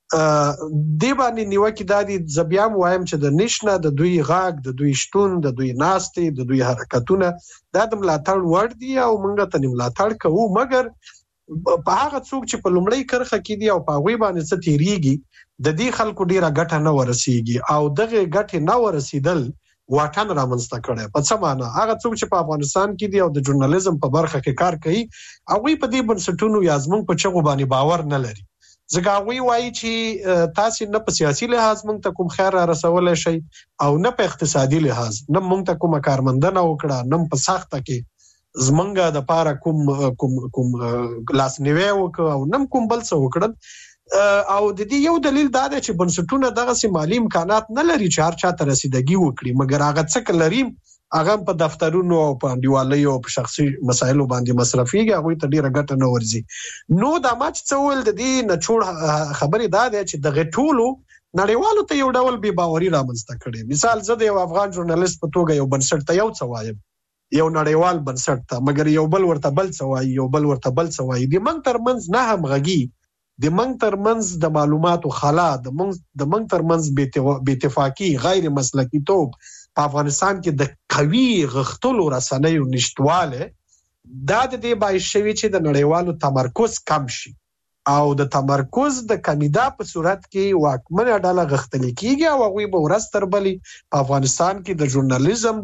دی باندې نیوکه دادی زبیام وایم چې د نشنه د دوی غاګ د دوی شتون د دوی ناستي د دوی حرکتونه د ملاتړ ور دي او مونږ ته ملاتړ کوو مګر په هغه څوک چې په لومړی کرخه کې دي او په غوي باندې څه تیریږي د دې خلکو ډیره ګټه نه ورسیږي او دغه ګټه نه ورسیدل واټن رامنځته کړي په څه معنی هغه څوک چې په افغانستان کې دي او د ژورنالیزم په برخه کې کار کوي هغه په دې بنسټونو یا زمونږ په چغو باندې باور نه لري ځکه هغه وایي چې تاسو نه په سیاسي لحاظ مونږ ته کوم خیر رسول شي او نه په اقتصادي لحاظ نه مونږ ته کومه کارمندنه وکړه نه په سخته کې زمنګا د پاره کوم لاس نیوي وکړ او نم کوم بل څه وکړل او د دې یو دلیل دا دی چې بنسټونه دغه سي مالی امکانات نه لري چې هر چا ته رسیدګي وکړي مګر هغه څه لري هغه په دفترونو او په انډیوالۍ او په شخصي مسایلو باندې مصرفيږي هغه ته ډیره ګټه نه ورځي نو دا ما چې څول د دې نچوړ خبرې دا دی چې دغه ټولو نړیوالو ته یو ډول بې باوري رامنځته کړي مثال زه د افغان ژورنالیست په توګه یو بنسټ ته یو څه وایم یو نړیوال بنسټ ته مګر یو بل ورته بل څه وایي یو بل ورته بل څه وایي د منځ ترمنځ نه همغږي د منځ ترمنځ د معلوماتو خلا د منځ ترمنځ بې اتفاقي غیر مسلکي توب په افغانستان کې د قوي غختلو رسنیو نشټواله دا د دې باعث شوی چې د نړیوالو تمرکز کم شي او د تمرکز د کمیدا په صورت کې واکمنه ډله غختل کیږي او هغه به ورستر بلی په افغانستان کې د ژورنالیزم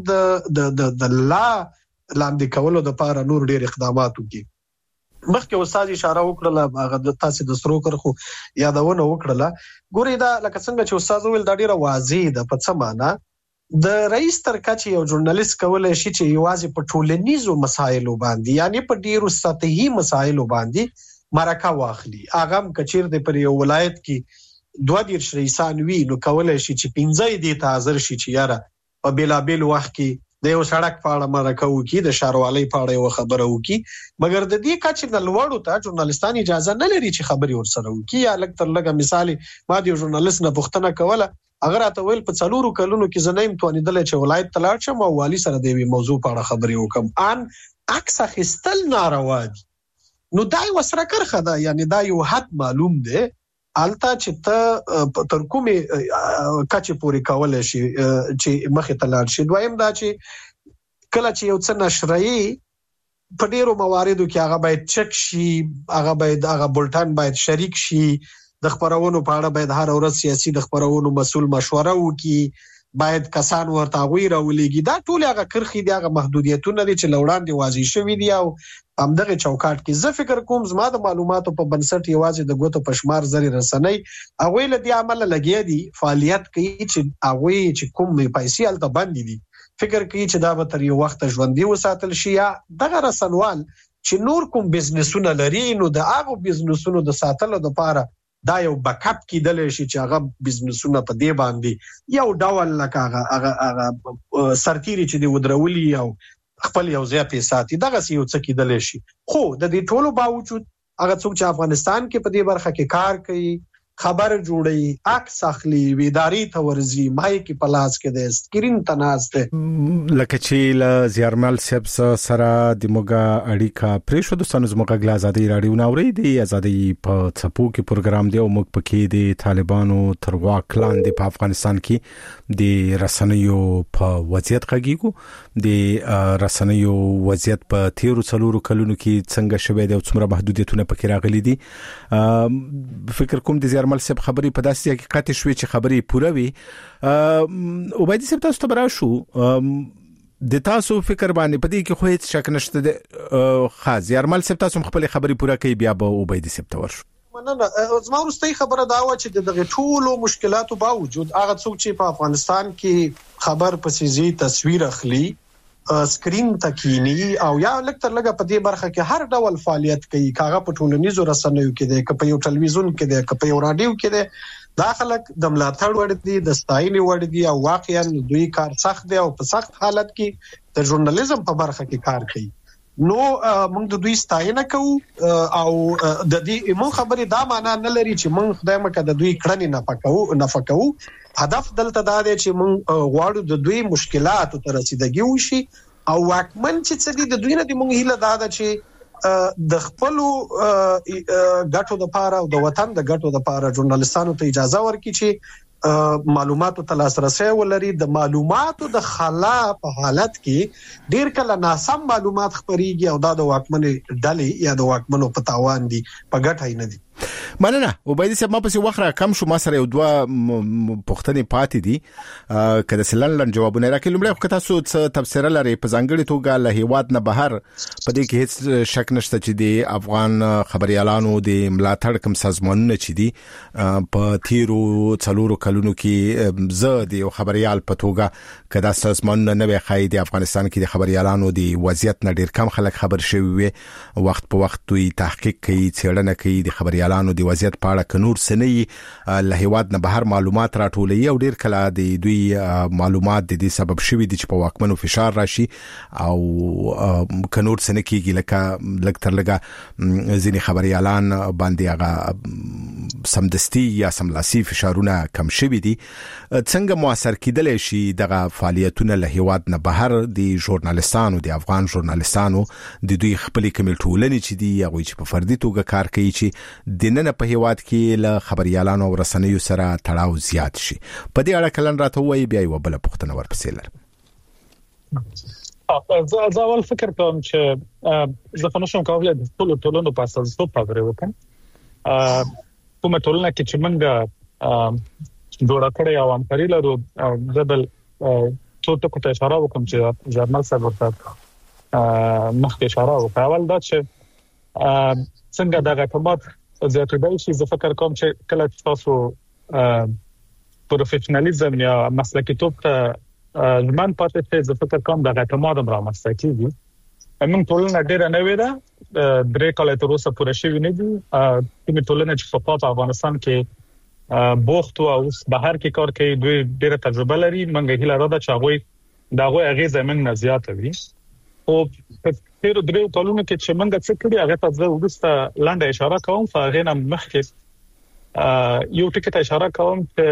د لا لاندې کولو د لپاره نور ډیر اقدامات وکړي. مخکې استاد اشاره وکړه هغه د تاسو د سرو کرخو یادونه وکړه. ګوري دا لکه څنګه چې استاد ویل دا ډیره واضح ده. په څه معنا د رئیس تر کچې یو ژورنالیست کولای شي چې یوازې په ټولنیزو مسایلو باندې یعنی په ډیرو سطحي مسایلو باندې مرکه واخلي. هغه کچیر د پر یو ولایت کې 2 رئیسان وی نو کولای شي چې 15 دي ته حاضر شي چې یاره په بیلابل وخت کې د یو سړک په اړه مرکه وکړي د شاروالۍ په اړه یو خبره وکړي. مګر د دې کچې د لوړو ته ژورنالیستان اجازه نه لري چې خبري ورسره وکړي. یا لکه تر لږه مثال ما د ژورنالیست نه پوښتنه کوله اگر راته ویل په 4 کلونو کې زه نه امتحانیدل چې ولایت ته لاړ شم او والی سره د یوې موضوع په اړه خبري وکم ان عکس اخیستل ناروا دي. نو دا یو سره کرخه ده یعنی دا یو حد معلوم دی الته چې ته تر کومه کچې پورې کولای شي چې مخې ته لاړ شي. دویم دا چې کله چې یو څه نشري په ډیرو مواردو کې هغه باید چک شي هغه بولټن باید شریک شي د خبرونو په اړه باید هر ورځ سیاسي د خبرونو مسول مشوره وکړي باید کسان ورته غوي راولېږي. دا ټول هغه کرخي دي هغه محدودیتونه دي چې لوړاندې واضح شوي دي او همدغه چوکاټ کې زه فکر کوم زما د معلوماتو په بنسټ یوازې د ګوتو په شمار زری رسنۍ هغه له دې عمل لګیا دي فعالیت کوي چې هغه چې کوم پیسې الته باندې دي فکر کوي چې دا به تر یو وخت ژوندۍ وساتل شي. یا دغه رسنوال چې نور کوم بزنسونه لري نو د هغه بزنسونو د ساتلو لپاره دا یو بکاپ کیدل شي چې هغه بزنسونه په دې باندې یو ډول لکه هغه سرتيري چې دی ودرولي او خپل یو ځای په ساتي دغه یو څه کیدل شي. خو د دې ټولو باوجود هغه څوک چې افغانستان کې په دې برخه کې کار کوي خبر جوړي عکس اخلي ویداری ته ورزي مایک په لاس کې د سکرین تناسته لکه چې ل زیارمل سب سره د موګه اړیکا پریشو د سنز موګه غلا ازادي رادیو ناوري دی ازادي په څپو کې پروګرام دی او موږ پکې د طالبانو تر واک لاندې په افغانستان کې د رسنیو په وضعیت غږیږو د رسنیو وضعیت په 13 کلونو کې څنګه شوه دی او څومره محدودیتونه پکې راغلي دي. فکر کوم د زیارمل سب خبري په داسې حقیقت شوي چې خبري پوره وي او باید سب تاسو ته براشو د تاسو فکر باندې پدې کې خو هیڅ شک نشته د خاص یارمل سب تاسو خپل خبري پوره کوي بیا به عبید سب تور شو. مننه. زما ورستۍ خبره دا و چې دغه ټولو مشکلاتو باوجود هغه څوک چې په افغانستان کې خبر پسیزي تصویر اخلي سکرین تکینی او یا لکتر لګه په دې برخه کې هر ډول فعالیت کوي کاغه په ټولنیزو رسنیو کې دی که په یو ټلویزیون کې دی که په یو رادیو کې دی دا خلک د ملاتړ وړ دي د ستاینې وړ دي او واقعا دوی کار سخت دی او په سخت حالت کې د ژورنالیزم په برخه کې کار کوي. نو موږ د دوی ستاینه کوو او د دې مو خبرې دا معنا نه لري چې موږ خدای مکه د دوی کړنې نه فکو. هدف دلته دا دی چې موږ غواړو د دوی مشکلاتو ته رسیدګي وشي او واکمن چې څه دي د دوی نه د موږ هیله دا ده چې د خپل ګټو لپاره او د وطن د ګټو لپاره ژورنالیستانو ته اجازه ورکړي چې معلوماتو ته لاسرسي ولري. د معلوماتو د خلا په حالت کې ډیر کله ناسم معلومات خبريږي او دا د واکمن ډلې یا د واکمنو په تاوان دي په ګټه نه دي. مننه. عبید صاحب ما پسې وخره کم شو ما سره یو دوه پوښتنې پاتې دي کله سلن جوابونه راکړم. لمړی خو تاسو څه تفسیر لري په ځانګړي توګه له هیواد نه بهر په دې کې هیڅ شک نشته چې د افغان خبريالانو د ملاتړ کوم سازمانونه چې دي په 13 کلونو کې زه د خبريال په توګه کدا سازمانونه نه وي خای د افغانستان کې د خبريالانو د وضعیت نه ډیر کم خلک خبر شوي وي وخت په وخت دوی تحقیق کوي څېړنه کوي د خبريالانو د وضعیت په اړه کنور سنې له هیواد نه بهر معلومات راټولوي او ډیر کله د دوی معلومات د دې سبب شوي دي چې په واکمنو فشار راشي او کنور سنې کېږي لکه تر لګه ځینې خبريالان باندې هغه سمدستي یا سملاسي فشارونه کم شوي دي. څنګه موثر کېدل شي دغه فعالیتونه له هیواد نه بهر د ژورنالیستانو د افغان ژورنالیستانو د دوی خپل کمل ټولنې چې دي هغه چې په فردي توګه کار کوي چې د نن په هیواد کې له خبريالانو او رسنیو سره تړاو زیات شي. په دې اړه کلن راته وایي بیا یو بل پوښتنه ورپسې لرم. زه فکر کوم چې زه فنوشم کولای د ټولو په اساس خبرې وکم کومه ټولنه کې چې موږ جوړ کړی او همکاري لرو دبل څو ټکو ته اشاره وکم چې جرنال صاحب ورته مخکې اشاره وکړه. اول دا چې څنګه د اعتماد زیاتېدل شي، زه فکر کوم چې کله تاسو پروفیشنالیزم یا مسلکیتوب ته ځمان پاتې شئ، زه فکر کوم د اعتماد رامنځته کیږي. موږ ټولنه ډېره نوې ده، 3 کال تر اوسه پوره شوی نه دي. کومې ټولنه چې په افغانستان کې بوخت او اوس بهر کې کار کوي، دوی ډېره تجربه لري. موږ هیله لرو چې هغه دغه اغیزه موږ نه زیاته وي. او په تیر 3 کالونو کې چې موږ څه کړی هغه ته زه ورسته لاندې اشاره کوم. فغې نه مخکې یو ټکی ته اشاره کوم چې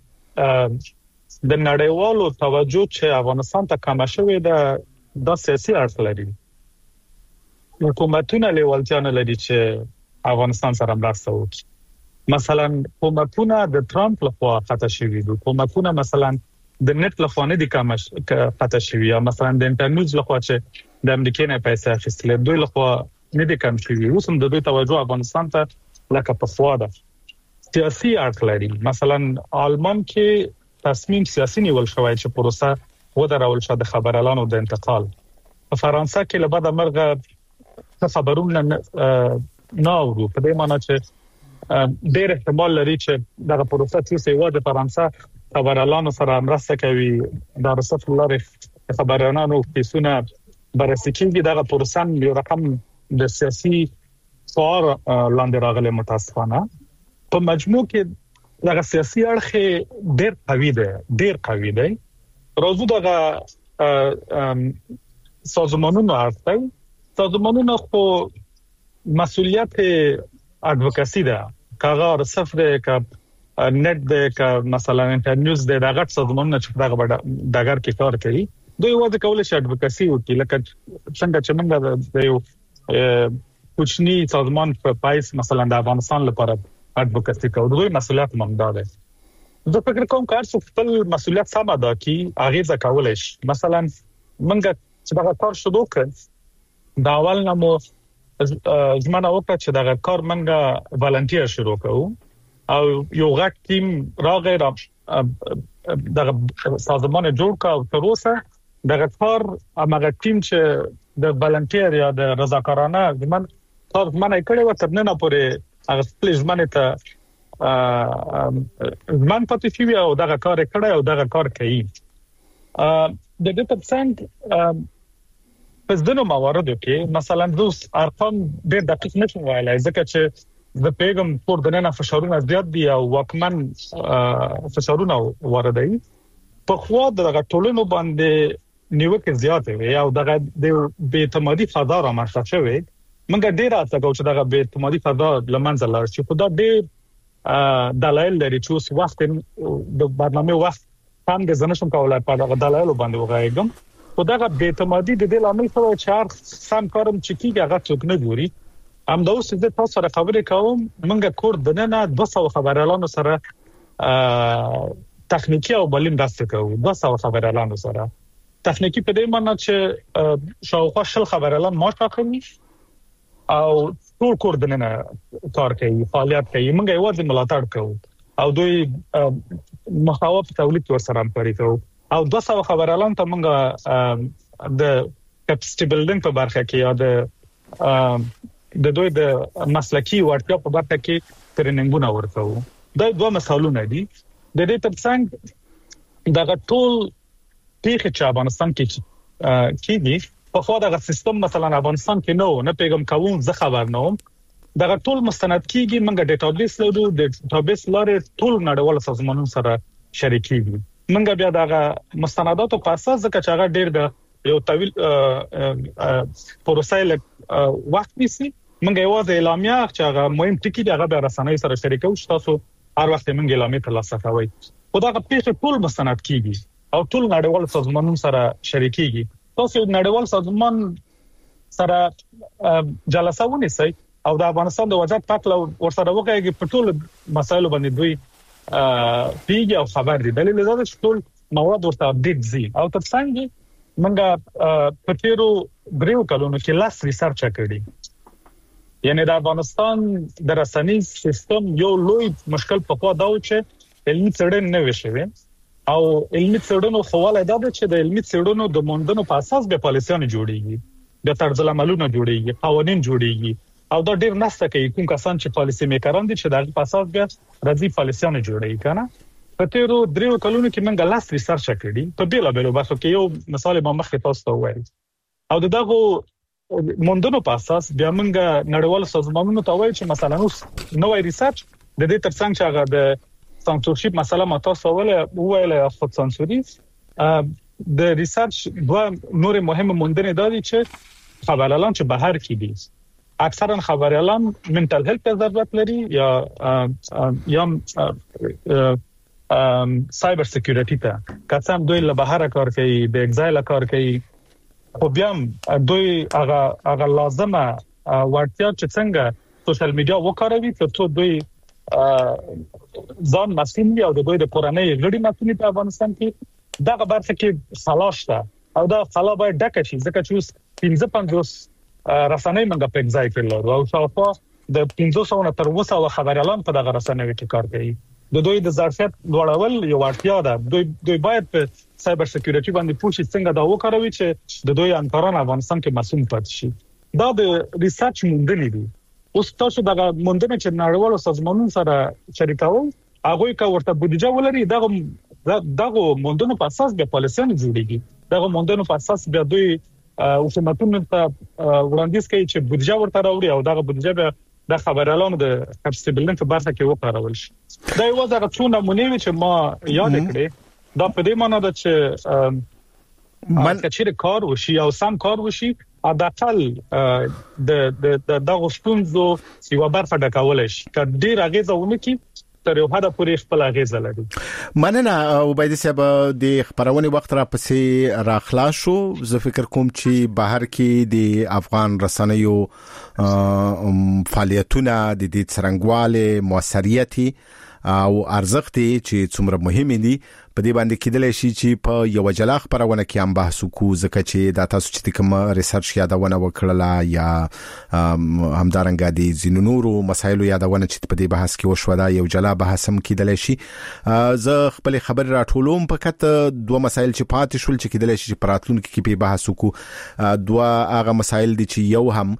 د نړیوالو توجه چې افغانستان ته کم شوی د سیاسي اړخ لري. حکومتونه لیوالتیا نه لري چې افغانستان سره مرسته وکړي. مثلا حکومتونه د ټرمپ لخوا خطا شوی دي، حکومتونه مثلا د نت لخوا نه دي خطا شوی، یا مثلا د انټرنیټ لخوا چې د امریکا نه پیسې اخیستل دوی لخوا نه دي کم شوی. اوس هم د دوی توجه افغانستان ته لکه په خوا ده. سیاسي اړخ لري. مثلا آلمان کې تصمیم سیاسي نیول شوی چې پروسه ودرول شو د خبر اعلانو د انتقال. په فرانسه کې لبد مرغه خبرونه نه اورو، په دې معنی چې ډېر احتمال لري چې دغه پروسه چې و د فرانسه خبر اعلانو سره مرسته کوي، د رسف لارې خبر اعلانو کیسونه بررسي کوي. دغه پروسه یو رقم د سیاسي فار لاندې راغلي. متاسفانه په مجموع کې دغه سیاسي اړخ ډېر قوي دی. راځو دغه سازمانونو اړتیا، سازمانونو خو مسؤلیت اډوکاسي ده، کاغه رسف ده، ک نت ده، ک مثلا انټرنیوز ده، دغه سازمانونه چې دغه دغه کې کار کوي دوی واده کول شي اډوکاسي وکړي. لکه څنګه چې موږ د یو کوچنی سازمان په پایس مثلا د افغانستان لپاره اډوکاسي کوو، دوی مسؤلیت مونږ ده. زه فکر کوم کار څو خپل مسؤلیت سم ادا کړي هغه ځکولای شي. مثلا موږ چې دا کار شروع کړ دا اول نمو زمانه وکړه چې دا کار موږ والنټیر شروع کوو او یو غټ ټیم راغی دا سازمان جوړ کا او تر اوسه دا کار هغه ټیم چې د والنټیر یا د رضاکارانه زمانه کړي و تر نن پورې هغه خپل ځمانه ته ځمان پاتې شوی او دا کار کړي او دا کار کوي. د دې ترڅنګ په ځینو مواردو کې مثلا دوس ارقام ډېر دقیق نشم وایلای ځکه چې د پیغام پر دننه فشارونه زیات دي او واکمن فشارونه وردی. په خوا دغه ټولنو باندې نیوکه زیاته وي او دغه د بې اعتمادي فضا رامنځته شوی. موږ ډېر اته کوو چې دغه بې اعتمادي فضا لمنځه لاړ شي. خو دا ډېر دلایل لري چې اوس وخت د برنامه وخت هم د زنشم کولای په دغه دلایل باندې وغایګم. خو دغه بې اعتمادي د دې لامل شوی چې هر سم کارم چې کیږي هغه څوک نه ګوري. هم دا اوس د تاسو سره خبرې کوم موږ کور دننه 200 خبرالانو سره تخنیکی او بلیم داسته کوو. 200 خبرالانو سره تخنیکی په دې معنی چې شاوخوا 10 خبرالان ما ټاکلي او ټول کور دننه کار کوي، فعالیت کوي. موږ یوازې ملاتړ کوو او دوی مخاوب تولید ورسره همکاري کوو او 200 خبرالان ته موږ د کپاسټي بلډینګ په برخه کې یا د دوی د مسلکی ورتیا په برخه کې ټریننګونه ورکوو. دا دوه مثالونه دي. د دې ترڅنګ دا ټول پیښې چې افغانستان کې کیږي په خو دا سیستم مثلا افغانستان کې نه پیغام کوم زه خبر نه وم. دا ټول مستند کیږي. موږ ډیټابیس لرو، د ډیټابیس لاره ټول نړیوال سازمانونو سره شریکېږي. موږ بیا دا مستنداتو په اساس ځکه چې هغه ډېر د یو طویل پروسه وخت نیسي. موږ یوازې اعلامیه چې هغه مهم ټکی دی هغه به رسنۍ سره شریکو چې تاسو هر وخت موږ اعلامیه ترلاسه کوئ. خو دا پیښه ټول مستند کیږي او ټول نړیوال سازمانونو سره شریکېږي. تاسو نړیوال سازمان سره جلسه ونیسئ او د افغانستان د وضعیت په اړه ورسره وکړئ. په ټول مسایلو باندې دوی پیږي او خبر دي. دلیل دا چې ټول مواد ورته اپډیټ زی او ترڅنګ موږ په تیرو 3 کلونو کې لاس ریسرچ کړی یعنی د افغانستان د رسنۍ سیستم یو لوی مشکل په خوا دا و چې علمي څېړنې نه وشوي او علمي څېړنو خواله دا ده چې د علمي څېړنو د موندنو په اساس به پالیسیانه جوړیږي د طرز العملونو جوړیږي قوانين جوړیږي او دا ډیر نسته کوي کوم کسان چې پالیسي میکران دي چې د په اساس به راځي پالیسیانه جوړیږي کنه په تیرو 3 کلونو کې موږ لاس ریسرچ کړی په بیلابېلو برخو کې یو مثال ما مخکې تاسو ته وایي او دغه موندنو په اساس بیا موږ نړیوال سازمانونو ته وایي چې مثلا نوې ریسرچ د دې ترڅنګ چې هغه د سانسورشپ مسله ماته ویل خود سانسوري د ریسرچ دوه نور مهمه موندنې دا دي چې خبريالان چې بهر کې دي اکثرا خبريالان منټل هیلث ضرورت لري یا سایبر سکیورټی ته کسان دوی له بهر کار کوي د ایگزایل کار کوي خو بیا دوی هغه لازمه ورتیا چې څنګه سوشل میډیا وکاروي ترڅو دوی ځان مسئول دي او دوی د کورنۍ غړي مسئول په افغانستان کې دا برخه کې خلاص ده او دا خلا باید ډکه شي ځکه چې 15 رسنۍ موږ په ایگزای کړل او شاوخوا د 1500 نه تر 200 خبريالان په دغه رسنۍ کې کار کوي د دوی د ظرفیت لوړول یو اړتیا ده دوی باید په سایبر سکیورټی باندې پوښتنه څنګه دا وکړوي چې د دوی همکاران افغانستان کې مسؤل پاتې شي دا د ریسرچ موندنې دي اوس تاسو دغه موندنې چې نړیوالو سازمانونو سره شریکاو هغه کا ورته بودیجه ولري دغه موندنو په اساس به پالیسیانه جوړیږي دغه موندنو په اساس به دوی حکومتونو ته وړاندیز کوي چې بودیجه ورته راوړي او دغه بودیجه به د خبريالانو د کپسټیبلنټ په برخه کې وکارول شي دا یو ځکه څو نمونه چې ما یاد کړې دا په دې معنی ده چې من کچېره کار وشي او سم کار وشي اداقل د دغه ستونزو یو برخه ډکول شي چې ډیر اغیزه ونکي تر یو حد پورې خپل اغیزه لري مننه عبید صاحب د خبرونه وخت را پسې راخلاص شو زه فکر کوم چې بهر کې د افغان رسنیو فعالیتونه د دې څرنګواله موثریت او ارزښت چې څومره مهم دي په دې باندې کېدل شي چې په یو جلا خبرونه کې هم بحث وکړو ځکه چې دا تاسو چې کوم ریسرچ یادونه وکړه یا همدارنګه دي زینونورو مسایلو یادونه چې په دې بحث کې وشو دا یو جلا بحث هم کېدل شي زه خپل خبر راټولوم فقط دوه مسایل چې پاتې شول چې کېدل شي چې پراتلونکو کې په بحث وکړو دوه هغه مسایل دي چې یو هم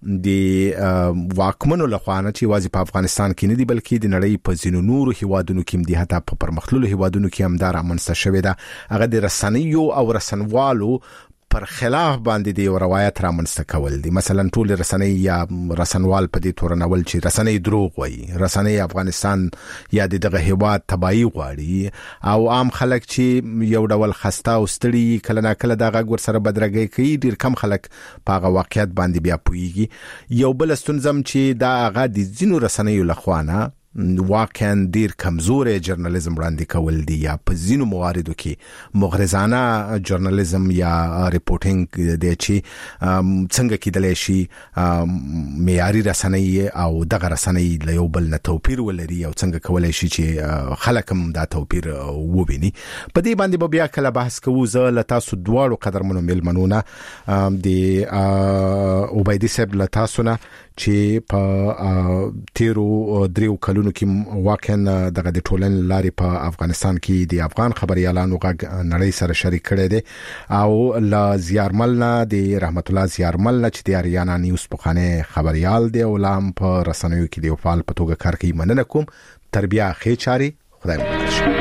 د واکمنو لخوانه چې واځي په افغانستان کې نه دی بلکې د نړۍ په ځینو نورو هیوادونو کې دي حتی په پرمختللو هیوادونو کې هم دا رامنځته شوې ده هغه د رسنیو او رسنوالو پر خلاف باندې د روایت رامنځته کول دي مثلا ټول رسنۍ یا رسنوال په دې تورنول چې رسنۍ دروغ وایي رسنۍ افغانستان یا دغه هیواد تباہي غواړي او عام خلک چې یو ډول خسته او ستړي کله نه کله دغه ور سره بدرګي کوي ډیر کم خلک په هغه واقعیت باندې بیا پويږي یو بل ستونزم چې دا هغه د ځینو رسنیو لخوانه واقعا ډیر کمزوري ژورنالیزم وړاندې کول دي یا په ځینو مواردو کې مغرضانه ژورنالیزم یا ریپورټینګ دی چې څنګه کېدلی شي معیاري رسنۍ او دغه رسنۍ له یو بل نه توپیر ولري او څنګه کولای شي چې خلک هم دا توپیر وویني په دې باندې بیا کله بحث کوو زه له تاسو دواړو قدرمنو ملمنونه د عبید صاحب له تاسو نه چې په تیرو دریو کلونو کې واقعا دغه د ټولن لاري په افغانستان کې د افغان خبريالانو غږ نړۍ سره شریک کړي دي او لا زیارملنا د رحمت الله زیارملنا چې د اریانا نیوز په خانه خبريال دی او لام په رسنیو کې دی فعال په توګه کار کوي مننه کوم تربیه خې چاري خدای مو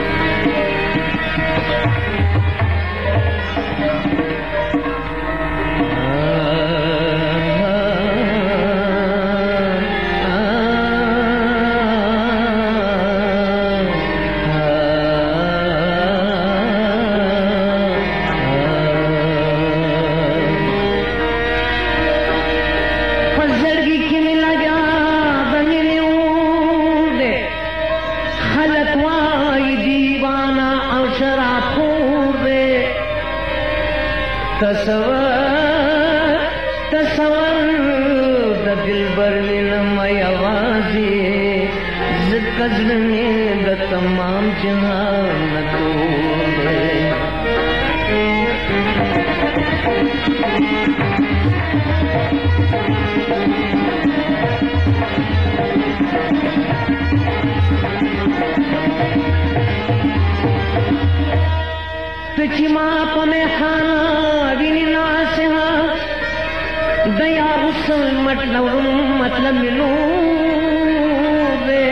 چې ما په میخانه ویني ناسها دیا غسل مطلب ملو بے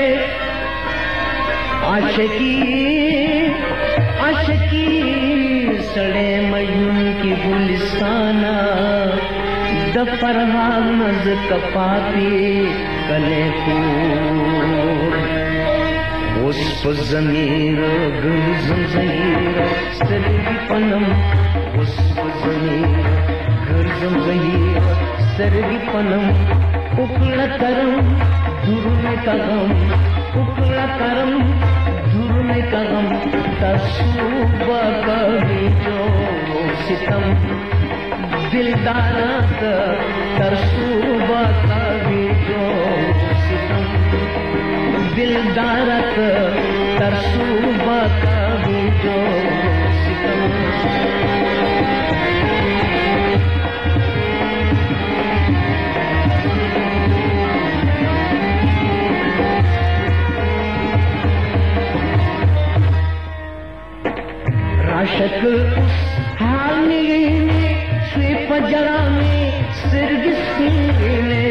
عاشقی سڑے مجنون کی گلستانہ د فرحان نز کپاتی کلے پور اس پر ضمیر گرزم ضمیر سترگی پنم اس پر ضمیر گرزم ضمیر سترگی پنم اکڑا کرم جرم کا غم اکڑا کرم جرم کا غم تصوبہ کبھی جو ستم دلدارات ترسوبہ کبھی جو ستم دلدارت ترسوبہ کبھی جو ستم राशक हाल में स्वे पजरा में सिरगिस्तीने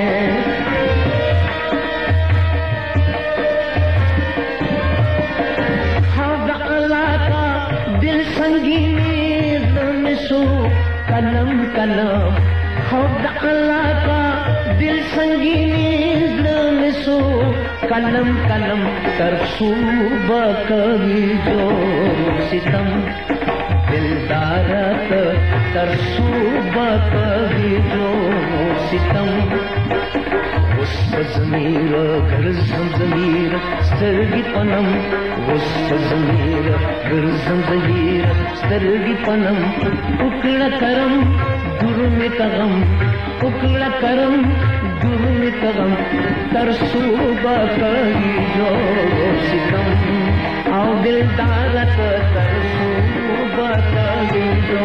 हवा अल्लाह का दिल संगीने लमसो कलम कलम हवा अल्लाह का दिल संगीने लमसो कलम कलम तरसूबा कभी जो सितम दिलदारत तरसूबा कभी जो सितम उस ज़मीर गर्ज़म ज़मीर सरगी पनम उस ज़मीर गर्ज़म ज़मीर सरगी पनम उकड़ा करम जुर्म का गम उकड़ा करम जुर्म का गम तरसूबा कभी जो सितम आओ दिलदारत तरसूबा कभी जो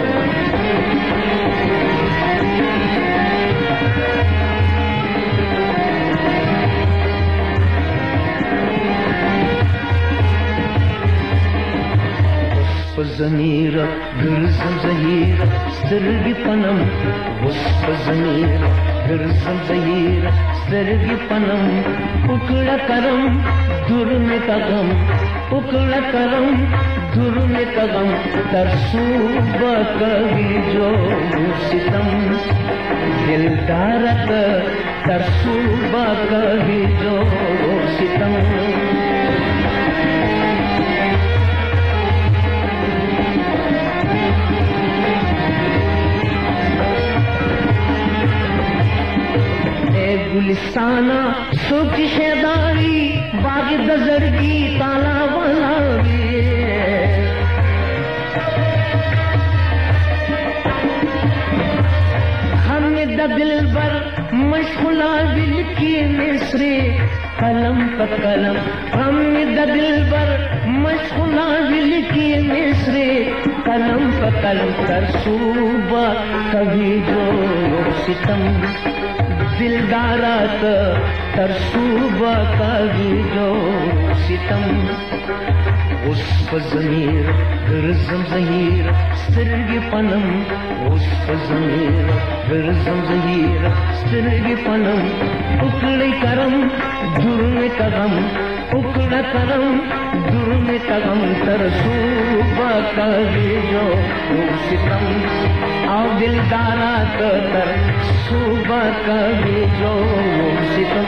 ज़मीर गर्ज़म ज़हीर सरगी पनम उस ज़मीर गर्ज़म ज़हीर सरगी पनम उकड़ा करम जुर्म का गम उकड़ा करम जुर्म का गम तरसूबा कभी जो सितम दिलदारत तरसूबा कभी जो सितम गुलिस्ताना सुख शेदारी बाग दजरगी ताला वाला हमें दिल पर मशगुला दिल की मिसरे कलम का कलम हमें दिल पर मशगुला दिल की मिसरे कलम का कलम तरसूबा कभी जो सितम दिलदारत तरसूबा कभी जो सितम उस ज़मीर गर्ज़म ज़हीर सरगी पनम उस ज़मीर गर्ज़म ज़हीर सरगी पनम उकड़े करम जुर्म का गम उकड़ा करम जुर्म का गम तरसूबा कभी जो सितम आओ दिलदारत तरसूबा कभी जो सितम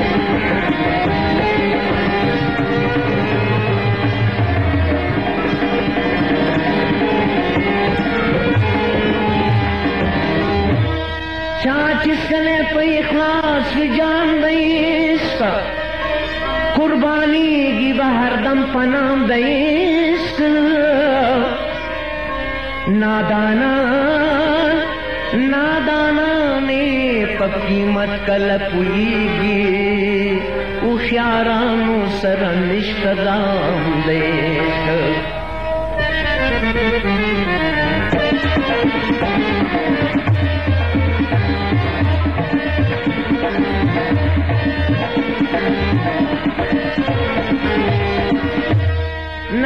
चाचिस कने पे इखलास जान दईस कुर्बानी की हरदम पनाम दईस नादाना नादाना ने पक्की मत कलपुईगी उख्यारानु सरनिष्कदाम देख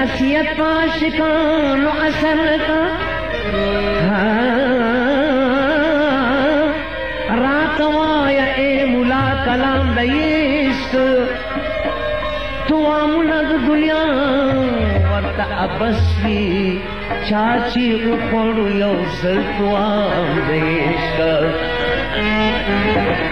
نصیحت پاشکان و اثر کا راتوایا اے مولا کلام دیست تو آموند دنیا ورطا ابسوی چاچی اپڑو یو سلطوام دیست